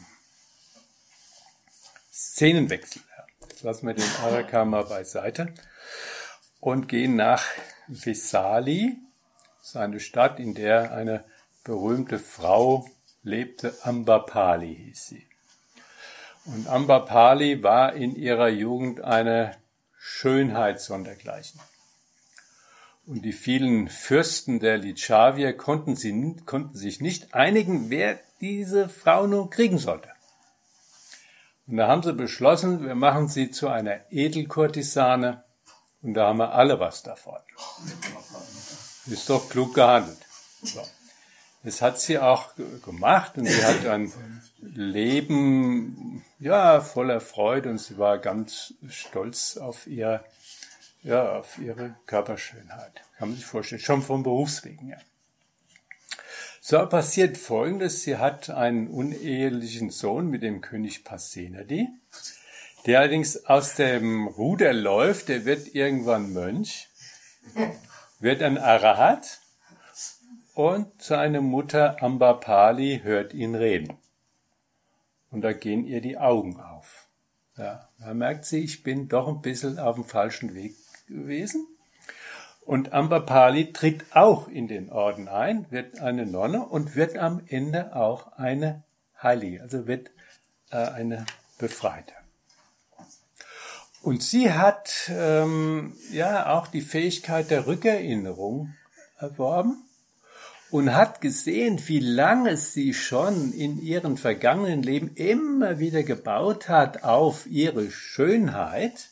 S1: Szenenwechsel. Jetzt lassen wir den Araka mal beiseite und gehen nach Vesali, seine Stadt, in der eine berühmte Frau lebte, Ambapali hieß sie. Und Ambapali war in ihrer Jugend eine Schönheit sondergleichen. Und die vielen Fürsten der Lichavier konnten, sie, konnten sich nicht einigen, wer diese Frau nun kriegen sollte. Und da haben sie beschlossen, wir machen sie zu einer Edelkurtisane und da haben wir alle was davon. Ist doch klug gehandelt. So. Das hat sie auch gemacht und sie hat ein Leben, ja, voller Freude und sie war ganz stolz auf ihr, ja, auf ihre Körperschönheit. Kann man sich vorstellen, schon vom Berufswegen her. So passiert Folgendes. Sie hat einen unehelichen Sohn mit dem König Pasenadi, der allerdings aus dem Ruder läuft. Der wird irgendwann Mönch, wird ein Arahat und seine Mutter Ambapali hört ihn reden. Und da gehen ihr die Augen auf. Ja, da merkt sie, ich bin doch ein bisschen auf dem falschen Weg gewesen. Und Ambapali tritt auch in den Orden ein, wird eine Nonne und wird am Ende auch eine Heilige, also wird äh, eine Befreite. Und sie hat ähm, ja auch die Fähigkeit der Rückerinnerung erworben und hat gesehen, wie lange sie schon in ihrem vergangenen Leben immer wieder gebaut hat auf ihre Schönheit.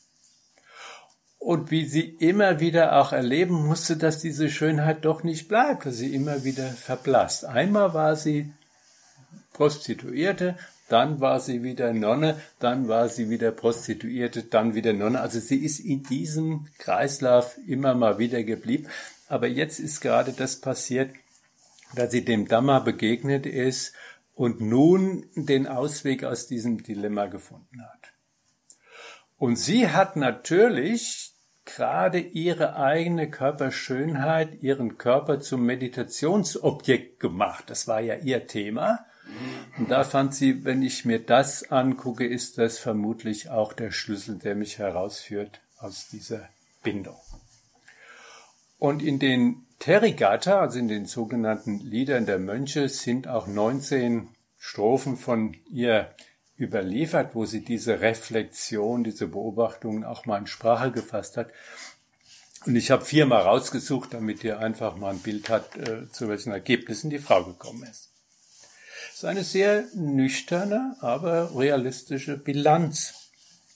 S1: Und wie sie immer wieder auch erleben musste, dass diese Schönheit doch nicht bleibt, dass sie immer wieder verblasst. Einmal war sie Prostituierte, dann war sie wieder Nonne, dann war sie wieder Prostituierte, dann wieder Nonne. Also sie ist in diesem Kreislauf immer mal wieder geblieben. Aber jetzt ist gerade das passiert, dass sie dem Dhamma begegnet ist und nun den Ausweg aus diesem Dilemma gefunden hat. Und sie hat natürlich gerade ihre eigene Körperschönheit, ihren Körper zum Meditationsobjekt gemacht. Das war ja ihr Thema. Und da fand sie, wenn ich mir das angucke, ist das vermutlich auch der Schlüssel, der mich herausführt aus dieser Bindung. Und in den Therigatha, also in den sogenannten Liedern der Mönche, sind auch neunzehn Strophen von ihr überliefert, wo sie diese Reflexion, diese Beobachtungen auch mal in Sprache gefasst hat. Und ich habe viermal rausgesucht, damit ihr einfach mal ein Bild habt, äh, zu welchen Ergebnissen die Frau gekommen ist. Es ist eine sehr nüchterne, aber realistische Bilanz.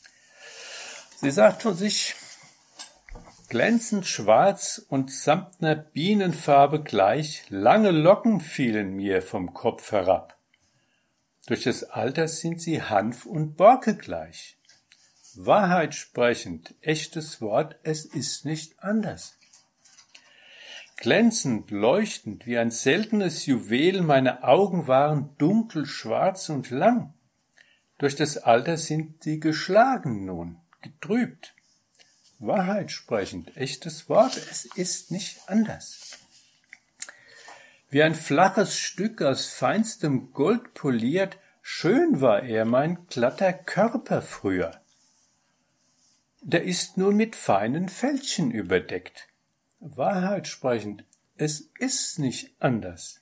S1: Sie sagt von sich: Glänzend schwarz und samt ner Bienenfarbe gleich, lange Locken fielen mir vom Kopf herab. Durch das Alter sind sie Hanf und Borke gleich. Wahrheit sprechend, echtes Wort, es ist nicht anders. Glänzend, leuchtend, wie ein seltenes Juwel, meine Augen waren dunkel, schwarz und lang. Durch das Alter sind sie geschlagen nun, getrübt. Wahrheit sprechend, echtes Wort, es ist nicht anders. Wie ein flaches Stück aus feinstem Gold poliert, schön war er, mein glatter Körper früher. Der ist nun mit feinen Fältchen überdeckt. Wahrheit sprechend, es ist nicht anders.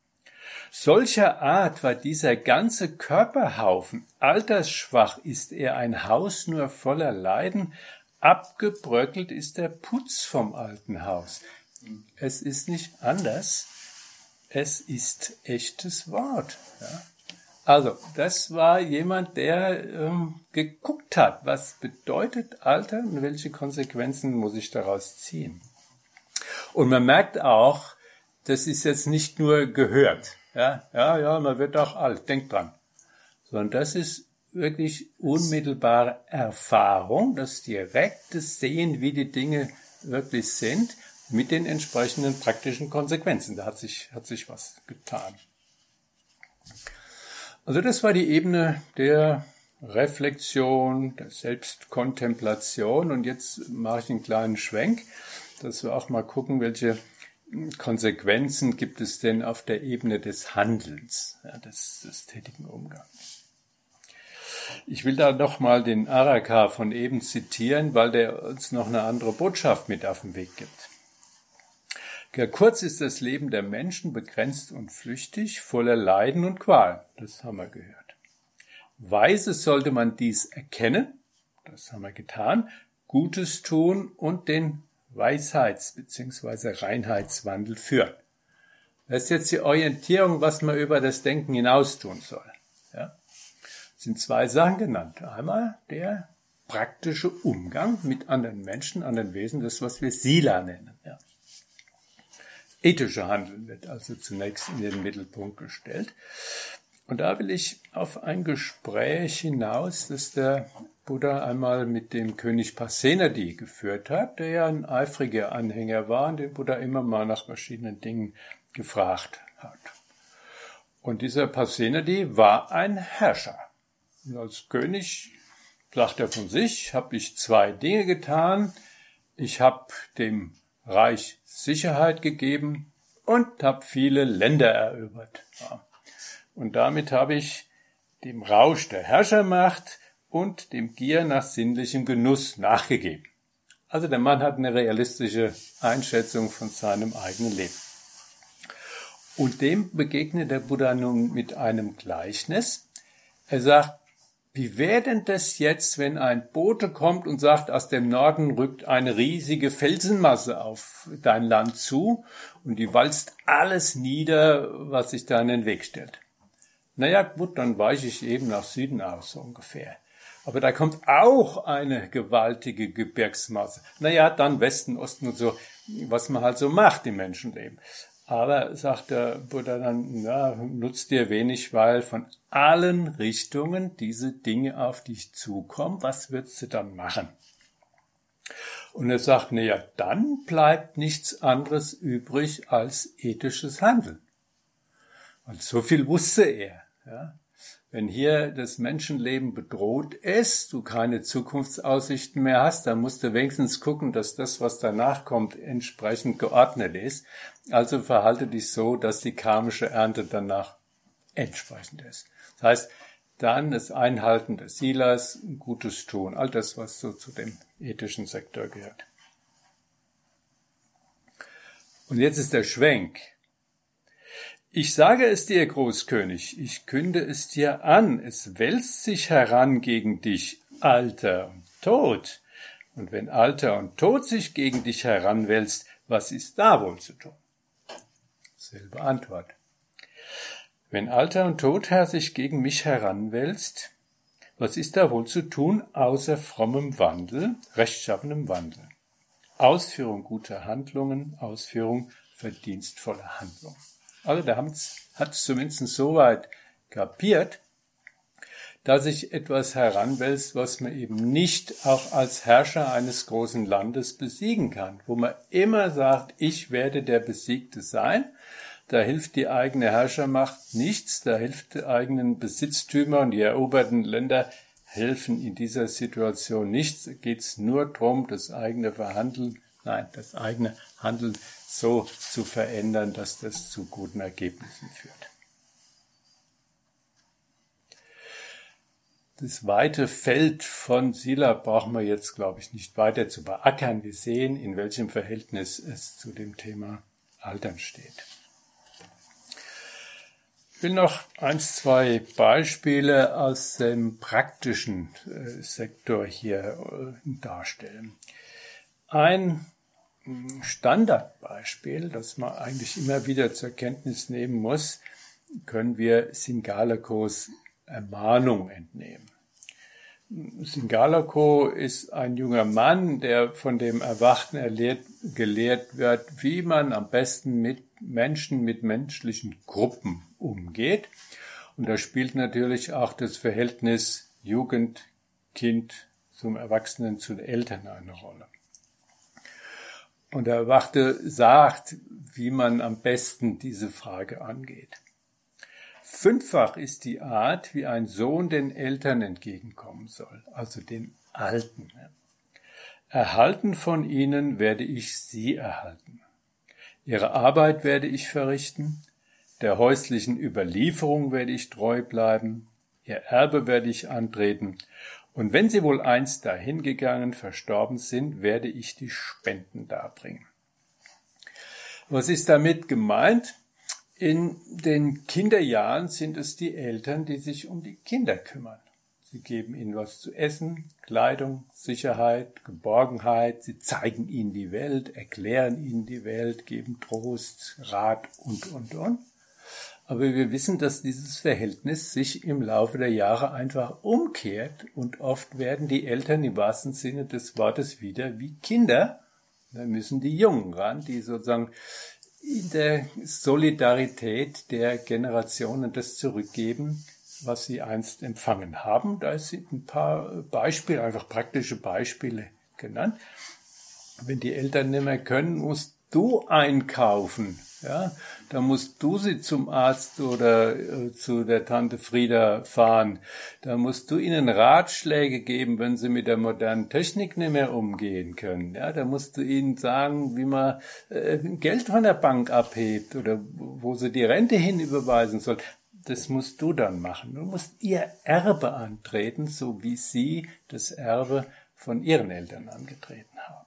S1: Solcher Art war dieser ganze Körperhaufen, altersschwach ist er ein Haus nur voller Leiden, abgebröckelt ist der Putz vom alten Haus. Es ist nicht anders. Es ist echtes Wort. Ja. Also, das war jemand, der ähm, geguckt hat, was bedeutet Alter und welche Konsequenzen muss ich daraus ziehen. Und man merkt auch, das ist jetzt nicht nur gehört. Ja, ja, ja, man wird auch alt, denkt dran. Sondern das ist wirklich unmittelbare Erfahrung, das direkte Sehen, wie die Dinge wirklich sind, mit den entsprechenden praktischen Konsequenzen. Da hat sich, hat sich was getan. Also das war die Ebene der Reflexion, der Selbstkontemplation. Und jetzt mache ich einen kleinen Schwenk, dass wir auch mal gucken, welche Konsequenzen gibt es denn auf der Ebene des Handelns, ja, des, des tätigen Umgangs. Ich will da nochmal den Araka von eben zitieren, weil der uns noch eine andere Botschaft mit auf den Weg gibt. Ja, kurz ist das Leben der Menschen begrenzt und flüchtig, voller Leiden und Qual. Das haben wir gehört. Weise sollte man dies erkennen, das haben wir getan, Gutes tun und den Weisheits- bzw. Reinheitswandel führen. Das ist jetzt die Orientierung, was man über das Denken hinaus tun soll. Ja? Es sind zwei Sachen genannt. Einmal der praktische Umgang mit anderen Menschen, anderen Wesen, das, was wir Sila nennen. Ja? Ethische Handeln wird also zunächst in den Mittelpunkt gestellt. Und da will ich auf ein Gespräch hinaus, das der Buddha einmal mit dem König Pasenadi geführt hat, der ja ein eifriger Anhänger war und den Buddha immer mal nach verschiedenen Dingen gefragt hat. Und dieser Pasenadi war ein Herrscher. Und als König, sagt er von sich, habe ich zwei Dinge getan. Ich habe dem Reich Sicherheit gegeben und habe viele Länder erobert. Ja. Und damit habe ich dem Rausch der Herrschermacht und dem Gier nach sinnlichem Genuss nachgegeben. Also der Mann hat eine realistische Einschätzung von seinem eigenen Leben. Und dem begegnet der Buddha nun mit einem Gleichnis. Er sagt, wie wäre denn das jetzt, wenn ein Bote kommt und sagt, aus dem Norden rückt eine riesige Felsenmasse auf dein Land zu und die walzt alles nieder, was sich da in den Weg stellt. Naja, gut, dann weiche ich eben nach Süden aus, so ungefähr. Aber da kommt auch eine gewaltige Gebirgsmasse. Naja, dann Westen, Osten und so, was man halt so macht im Menschenleben. Aber, sagt der Buddha dann, na, nutzt dir wenig, weil von allen Richtungen diese Dinge auf dich zukommen. Was würdest du dann machen? Und er sagt, naja, dann bleibt nichts anderes übrig als ethisches Handeln. Und so viel wusste er. Ja. Wenn hier das Menschenleben bedroht ist, du keine Zukunftsaussichten mehr hast, dann musst du wenigstens gucken, dass das, was danach kommt, entsprechend geordnet ist. Also verhalte dich so, dass die karmische Ernte danach entsprechend ist. Das heißt, dann das Einhalten des Silas, Gutes tun, all das, was so zu dem ethischen Sektor gehört. Und jetzt ist der Schwenk. Ich sage es dir, Großkönig, ich künde es dir an, es wälzt sich heran gegen dich, Alter und Tod. Und wenn Alter und Tod sich gegen dich heranwälzt, was ist da wohl zu tun? Selbe Antwort. Wenn Alter und Tod, Herr, sich gegen mich heranwälzt, was ist da wohl zu tun, außer frommem Wandel, rechtschaffenem Wandel? Ausführung guter Handlungen, Ausführung verdienstvoller Handlungen. Also da hat es zumindest so weit kapiert, dass sich etwas heranwälzt, was man eben nicht auch als Herrscher eines großen Landes besiegen kann, wo man immer sagt, ich werde der Besiegte sein. Da hilft die eigene Herrschermacht nichts, da hilft die eigenen Besitztümer und die eroberten Länder helfen in dieser Situation nichts. Da geht es nur darum, das eigene Verhandeln, nein, das eigene Handeln so zu verändern, dass das zu guten Ergebnissen führt. Das weite Feld von Sila brauchen wir jetzt, glaube ich, nicht weiter zu beackern. Wir sehen, in welchem Verhältnis es zu dem Thema Altern steht. Ich will noch eins, zwei Beispiele aus dem praktischen äh, Sektor hier äh, darstellen. Ein Standardbeispiel, das man eigentlich immer wieder zur Kenntnis nehmen muss, können wir Singalakos Ermahnung entnehmen. Singalako ist ein junger Mann, der von dem Erwachten erlehrt, gelehrt wird, wie man am besten mit Menschen, mit menschlichen Gruppen umgeht. Und da spielt natürlich auch das Verhältnis Jugend, Kind zum Erwachsenen, zu den Eltern eine Rolle. Und der Erwachte sagt, wie man am besten diese Frage angeht. Fünffach ist die Art, wie ein Sohn den Eltern entgegenkommen soll, also den Alten. Erhalten von ihnen werde ich sie erhalten. Ihre Arbeit werde ich verrichten, der häuslichen Überlieferung werde ich treu bleiben, ihr Erbe werde ich antreten, und wenn sie wohl einst dahingegangen, verstorben sind, werde ich die Spenden darbringen. Was ist damit gemeint? In den Kinderjahren sind es die Eltern, die sich um die Kinder kümmern. Sie geben ihnen was zu essen, Kleidung, Sicherheit, Geborgenheit. Sie zeigen ihnen die Welt, erklären ihnen die Welt, geben Trost, Rat und, und, und. Aber wir wissen, dass dieses Verhältnis sich im Laufe der Jahre einfach umkehrt und oft werden die Eltern im wahrsten Sinne des Wortes wieder wie Kinder. Da müssen die Jungen ran, die sozusagen in der Solidarität der Generationen das zurückgeben, was sie einst empfangen haben. Da sind ein paar Beispiele, einfach praktische Beispiele genannt. Wenn die Eltern nicht mehr können, musst du einkaufen. Ja, da musst du sie zum Arzt oder äh, zu der Tante Frieda fahren. Da musst du ihnen Ratschläge geben, wenn sie mit der modernen Technik nicht mehr umgehen können. Ja, da musst du ihnen sagen, wie man äh, Geld von der Bank abhebt oder wo sie die Rente hinüberweisen soll. Das musst du dann machen. Du musst ihr Erbe antreten, so wie sie das Erbe von ihren Eltern angetreten haben.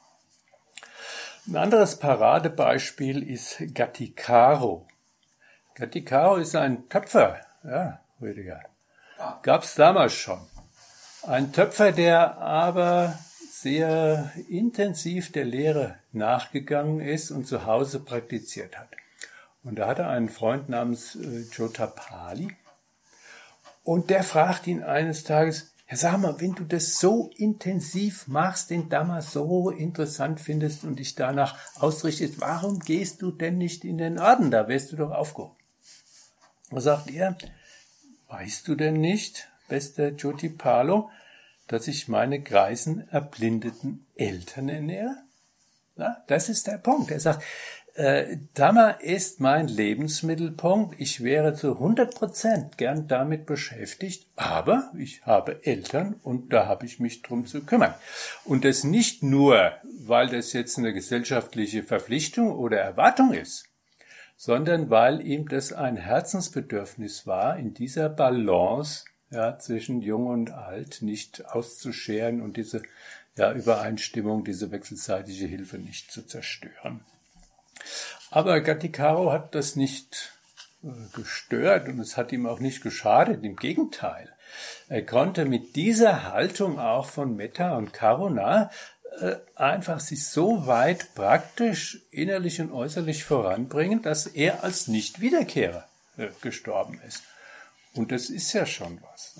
S1: Ein anderes Paradebeispiel ist Gattikaro. Gattikaro ist ein Töpfer, ja, Rüdiger. Gab's damals schon. Ein Töpfer, der aber sehr intensiv der Lehre nachgegangen ist und zu Hause praktiziert hat. Und da hatte er einen Freund namens äh, Jotapali. Und der fragt ihn eines Tages, ja, sag mal, wenn du das so intensiv machst, den Dhamma so interessant findest und dich danach ausrichtest, warum gehst du denn nicht in den Orden? Da wärst du doch aufgehoben. Da sagt er, weißt du denn nicht, bester Jotipalo, dass ich meine greisen, erblindeten Eltern ernähre? Ja, das ist der Punkt. Er sagt, Äh, Dhamma ist mein Lebensmittelpunkt. Ich wäre zu hundert Prozent gern damit beschäftigt, aber ich habe Eltern und da habe ich mich drum zu kümmern. Und das nicht nur, weil das jetzt eine gesellschaftliche Verpflichtung oder Erwartung ist, sondern weil ihm das ein Herzensbedürfnis war, in dieser Balance ja, zwischen Jung und Alt nicht auszuscheren und diese ja, Übereinstimmung, diese wechselseitige Hilfe nicht zu zerstören. Aber Gattikaro hat das nicht äh, gestört und es hat ihm auch nicht geschadet, im Gegenteil. Er konnte mit dieser Haltung auch von Metta und Karuna äh, einfach sich so weit praktisch innerlich und äußerlich voranbringen, dass er als Nicht-Wiederkehrer äh, gestorben ist. Und das ist ja schon was.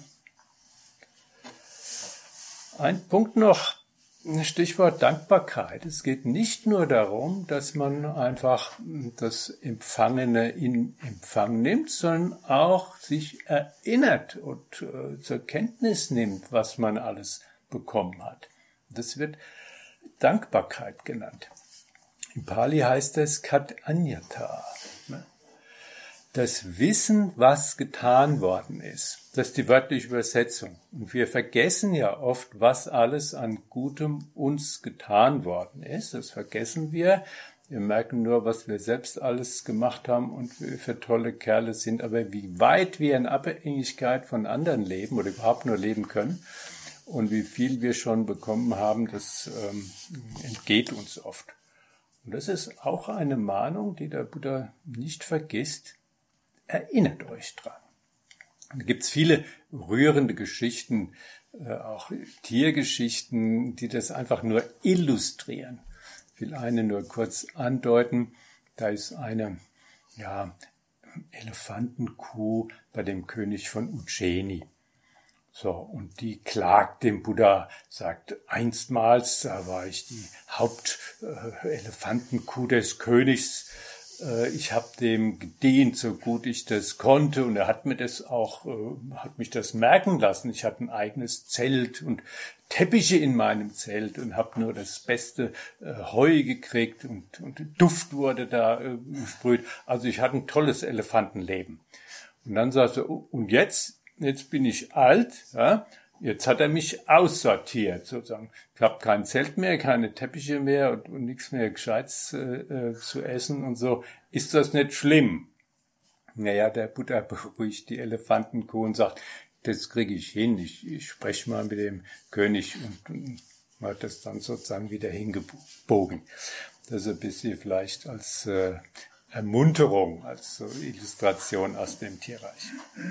S1: Ein Punkt noch. Stichwort Dankbarkeit. Es geht nicht nur darum, dass man einfach das Empfangene in Empfang nimmt, sondern auch sich erinnert und äh, zur Kenntnis nimmt, was man alles bekommen hat. Das wird Dankbarkeit genannt. Im Pali heißt es Kat Anyata. Das Wissen, was getan worden ist. Das ist die wörtliche Übersetzung. Und wir vergessen ja oft, was alles an Gutem uns getan worden ist. Das vergessen wir. Wir merken nur, was wir selbst alles gemacht haben und wir für tolle Kerle sind. Aber wie weit wir in Abhängigkeit von anderen leben oder überhaupt nur leben können und wie viel wir schon bekommen haben, das ähm, entgeht uns oft. Und das ist auch eine Mahnung, die der Buddha nicht vergisst. Erinnert euch dran. Da gibt es viele rührende Geschichten, äh, auch Tiergeschichten, die das einfach nur illustrieren. Ich will eine nur kurz andeuten. Da ist eine ja, Elefantenkuh bei dem König von Ujjaini. So, und die klagt dem Buddha, sagt, einstmals, da war ich die Hauptelefantenkuh äh, des Königs. Ich habe dem gedient, so gut ich das konnte, und er hat mir das auch, äh, hat mich das merken lassen. Ich hatte ein eigenes Zelt und Teppiche in meinem Zelt und habe nur das beste äh, Heu gekriegt und, und Duft wurde da äh, gesprüht. Also ich hatte ein tolles Elefantenleben. Und dann sagst du, und jetzt, jetzt bin ich alt, ja. Jetzt hat er mich aussortiert, sozusagen. Ich habe kein Zelt mehr, keine Teppiche mehr und, und nichts mehr Gescheites äh, zu essen und so. Ist das nicht schlimm? Naja, der Buddha beruhigt die Elefantenkuh und sagt, das kriege ich hin. Ich, ich spreche mal mit dem König und, und hat das dann sozusagen wieder hingebogen. Das ist ein bisschen vielleicht als äh, Ermunterung, als so Illustration aus dem Tierreich.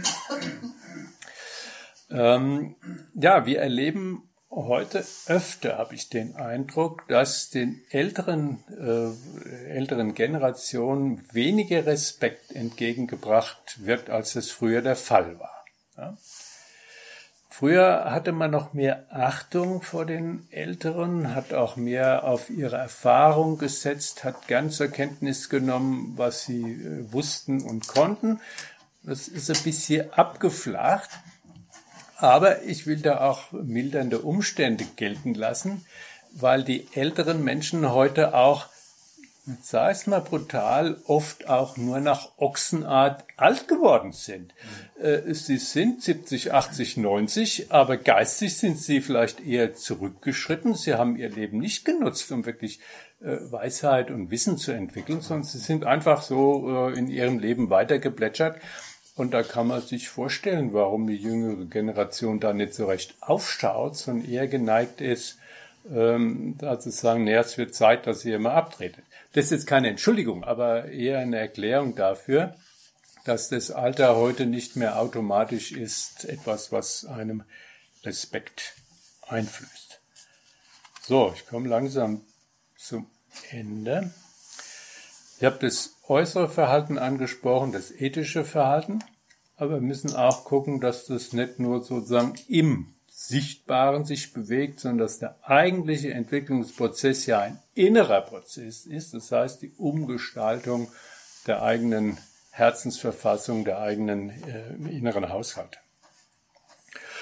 S1: Ähm, ja, wir erleben heute öfter, habe ich den Eindruck, dass den älteren, äh, älteren Generationen weniger Respekt entgegengebracht wird, als es früher der Fall war. Ja? Früher hatte man noch mehr Achtung vor den Älteren, hat auch mehr auf ihre Erfahrung gesetzt, hat gern zur Kenntnis genommen, was sie äh, wussten und konnten. Das ist ein bisschen abgeflacht. Aber ich will da auch mildernde Umstände gelten lassen, weil die älteren Menschen heute auch, sag ich mal brutal, oft auch nur nach Ochsenart alt geworden sind. Mhm. Sie sind siebzig, achtzig, neunzig, aber geistig sind sie vielleicht eher zurückgeschritten. Sie haben ihr Leben nicht genutzt, um wirklich Weisheit und Wissen zu entwickeln, sondern sie sind einfach so in ihrem Leben weitergeplätschert. Und da kann man sich vorstellen, warum die jüngere Generation da nicht so recht aufschaut, sondern eher geneigt ist, ähm, da zu sagen, naja, es wird Zeit, dass ihr mal abtretet. Das ist jetzt keine Entschuldigung, aber eher eine Erklärung dafür, dass das Alter heute nicht mehr automatisch ist, etwas, was einem Respekt einflößt. So, ich komme langsam zum Ende. Ich habe das äußere Verhalten angesprochen, das ethische Verhalten, aber wir müssen auch gucken, dass das nicht nur sozusagen im Sichtbaren sich bewegt, sondern dass der eigentliche Entwicklungsprozess ja ein innerer Prozess ist, das heißt die Umgestaltung der eigenen Herzensverfassung, der eigenen äh, inneren Haushalt.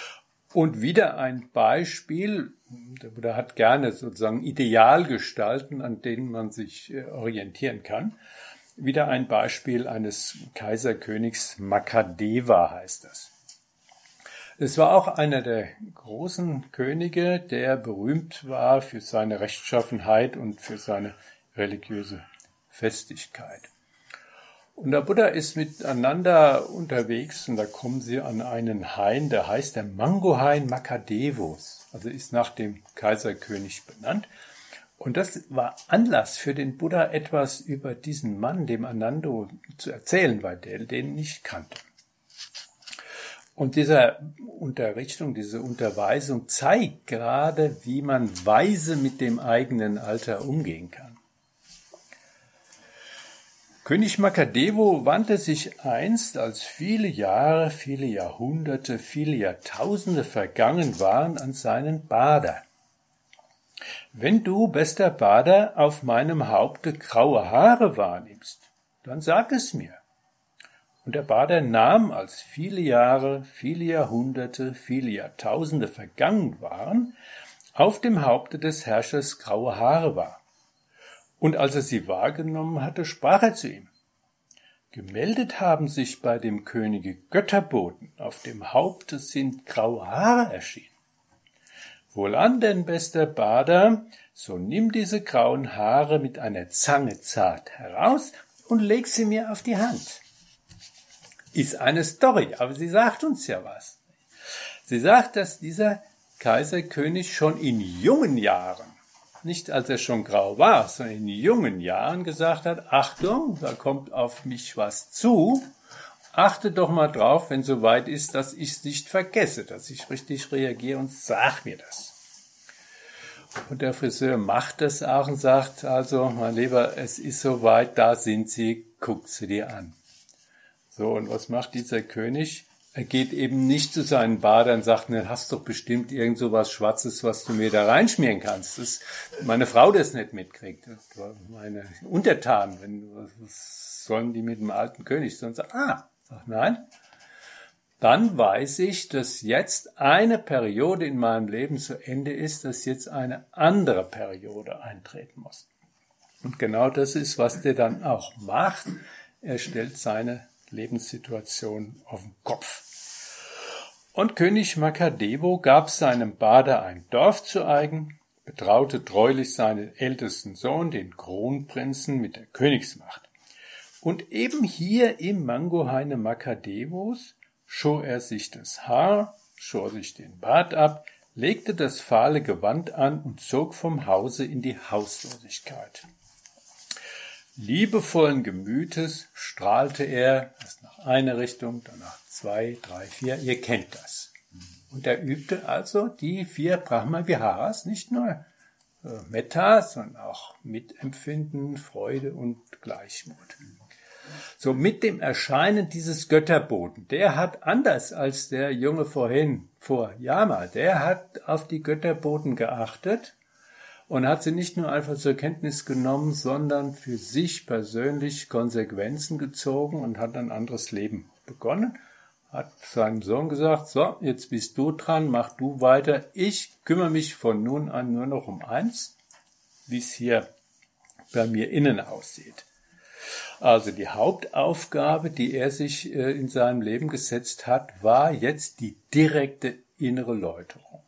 S1: Und wieder ein Beispiel, der Buddha hat gerne sozusagen Idealgestalten, an denen man sich orientieren kann. Wieder ein Beispiel eines Kaiserkönigs, Makadeva heißt das. Es war auch einer der großen Könige, der berühmt war für seine Rechtschaffenheit und für seine religiöse Festigkeit. Und der Buddha ist miteinander unterwegs und da kommen sie an einen Hain, der heißt der Mangohain Makadevos, also ist nach dem Kaiserkönig benannt. Und das war Anlass für den Buddha, etwas über diesen Mann, dem Anando, zu erzählen, weil der den nicht kannte. Und diese Unterrichtung, diese Unterweisung zeigt gerade, wie man weise mit dem eigenen Alter umgehen kann. König Makadevo wandte sich einst, als viele Jahre, viele Jahrhunderte, viele Jahrtausende vergangen waren, an seinen Bader. Wenn du, bester Bader, auf meinem Haupte graue Haare wahrnimmst, dann sag es mir. Und der Bader nahm, als viele Jahre, viele Jahrhunderte, viele Jahrtausende vergangen waren, auf dem Haupte des Herrschers graue Haare wahr. Und als er sie wahrgenommen hatte, sprach er zu ihm: Gemeldet haben sich bei dem Könige Götterboten, auf dem Haupte sind graue Haare erschienen. Wohlan denn, bester Bader, so nimm diese grauen Haare mit einer Zange zart heraus und leg sie mir auf die Hand. Ist eine Story, aber sie sagt uns ja was. Sie sagt, dass dieser Kaiserkönig schon in jungen Jahren, nicht als er schon grau war, sondern in jungen Jahren gesagt hat: Achtung, da kommt auf mich was zu. Achte doch mal drauf, wenn so weit ist, dass ich es nicht vergesse, dass ich richtig reagiere, und sag mir das. Und der Friseur macht das auch und sagt: Also, mein Lieber, es ist soweit, da sind sie, guck sie dir an. So, und was macht dieser König? Er geht eben nicht zu seinen Badern und sagt: Ne, hast doch bestimmt irgend so was Schwarzes, was du mir da reinschmieren kannst. Dass meine Frau das nicht mitkriegt. Meine Untertanen, wenn, was sollen die mit dem alten König? Sondern sagt: Ah, sagt nein. Dann weiß ich, dass jetzt eine Periode in meinem Leben zu Ende ist, dass jetzt eine andere Periode eintreten muss. Und genau das ist, was der dann auch macht. Er stellt seine Lebenssituation auf den Kopf. Und König Makadevo gab seinem Bader ein Dorf zu eigen, betraute treulich seinen ältesten Sohn, den Kronprinzen, mit der Königsmacht. Und eben hier im Mangohaine Makadevos schor er sich das Haar, schor sich den Bart ab, legte das fahle Gewand an und zog vom Hause in die Hauslosigkeit. Liebevollen Gemütes strahlte er, erst nach einer Richtung, dann nach zwei, drei, vier, ihr kennt das. Und er übte also die vier Brahma-Viharas, nicht nur äh, Metta, sondern auch Mitempfinden, Freude und Gleichmut. So, mit dem Erscheinen dieses Götterboten, der hat anders als der Junge vorhin, vor Yama, der hat auf die Götterboten geachtet und hat sie nicht nur einfach zur Kenntnis genommen, sondern für sich persönlich Konsequenzen gezogen und hat ein anderes Leben begonnen. Hat seinem Sohn gesagt: So, jetzt bist du dran, mach du weiter. Ich kümmere mich von nun an nur noch um eins, wie es hier bei mir innen aussieht. Also die Hauptaufgabe, die er sich in seinem Leben gesetzt hat, war jetzt die direkte innere Läuterung.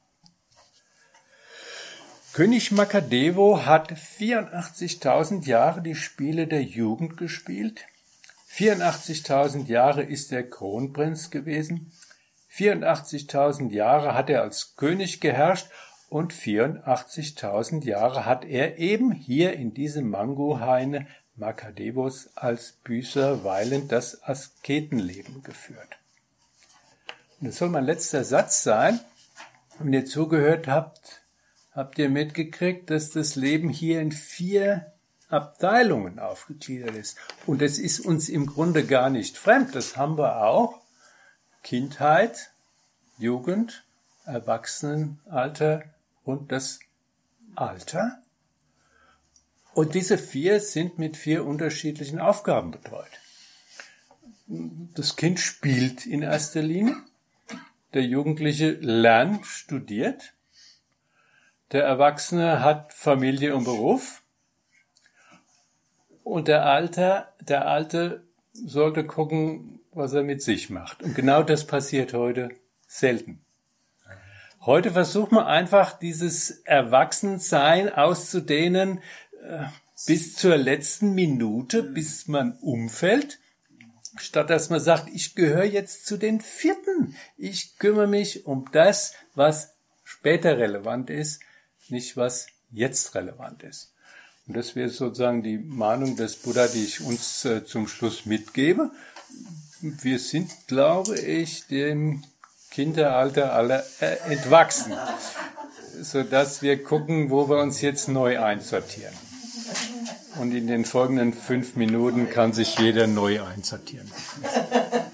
S1: König Makadevo hat vierundachtzigtausend Jahre die Spiele der Jugend gespielt. vierundachtzigtausend Jahre ist er Kronprinz gewesen. vierundachtzigtausend Jahre hat er als König geherrscht und vierundachtzigtausend Jahre hat er eben hier in diesem Mangohaine Makadevos als Büßer weilend das Asketenleben geführt. Und das soll mein letzter Satz sein. Wenn ihr zugehört habt, habt ihr mitgekriegt, dass das Leben hier in vier Abteilungen aufgegliedert ist. Und es ist uns im Grunde gar nicht fremd. Das haben wir auch. Kindheit, Jugend, Erwachsenenalter und das Alter. Und diese vier sind mit vier unterschiedlichen Aufgaben betreut. Das Kind spielt in erster Linie. der Jugendliche lernt, studiert. Der Erwachsene hat Familie und Beruf. Und der Alte, der Alte sollte gucken, was er mit sich macht. Und genau das passiert heute selten. Heute versucht man einfach, dieses Erwachsensein auszudehnen äh, bis zur letzten Minute, bis man umfällt, statt dass man sagt, ich gehöre jetzt zu den Vierten. Ich kümmere mich um das, was später relevant ist, nicht was jetzt relevant ist. Und das wäre sozusagen die Mahnung des Buddha, die ich uns äh, zum Schluss mitgebe. Wir sind, glaube ich, dem Kinderalter aller äh, entwachsen, sodass wir gucken, wo wir uns jetzt neu einsortieren. Und in den folgenden fünf Minuten kann sich jeder neu einsortieren.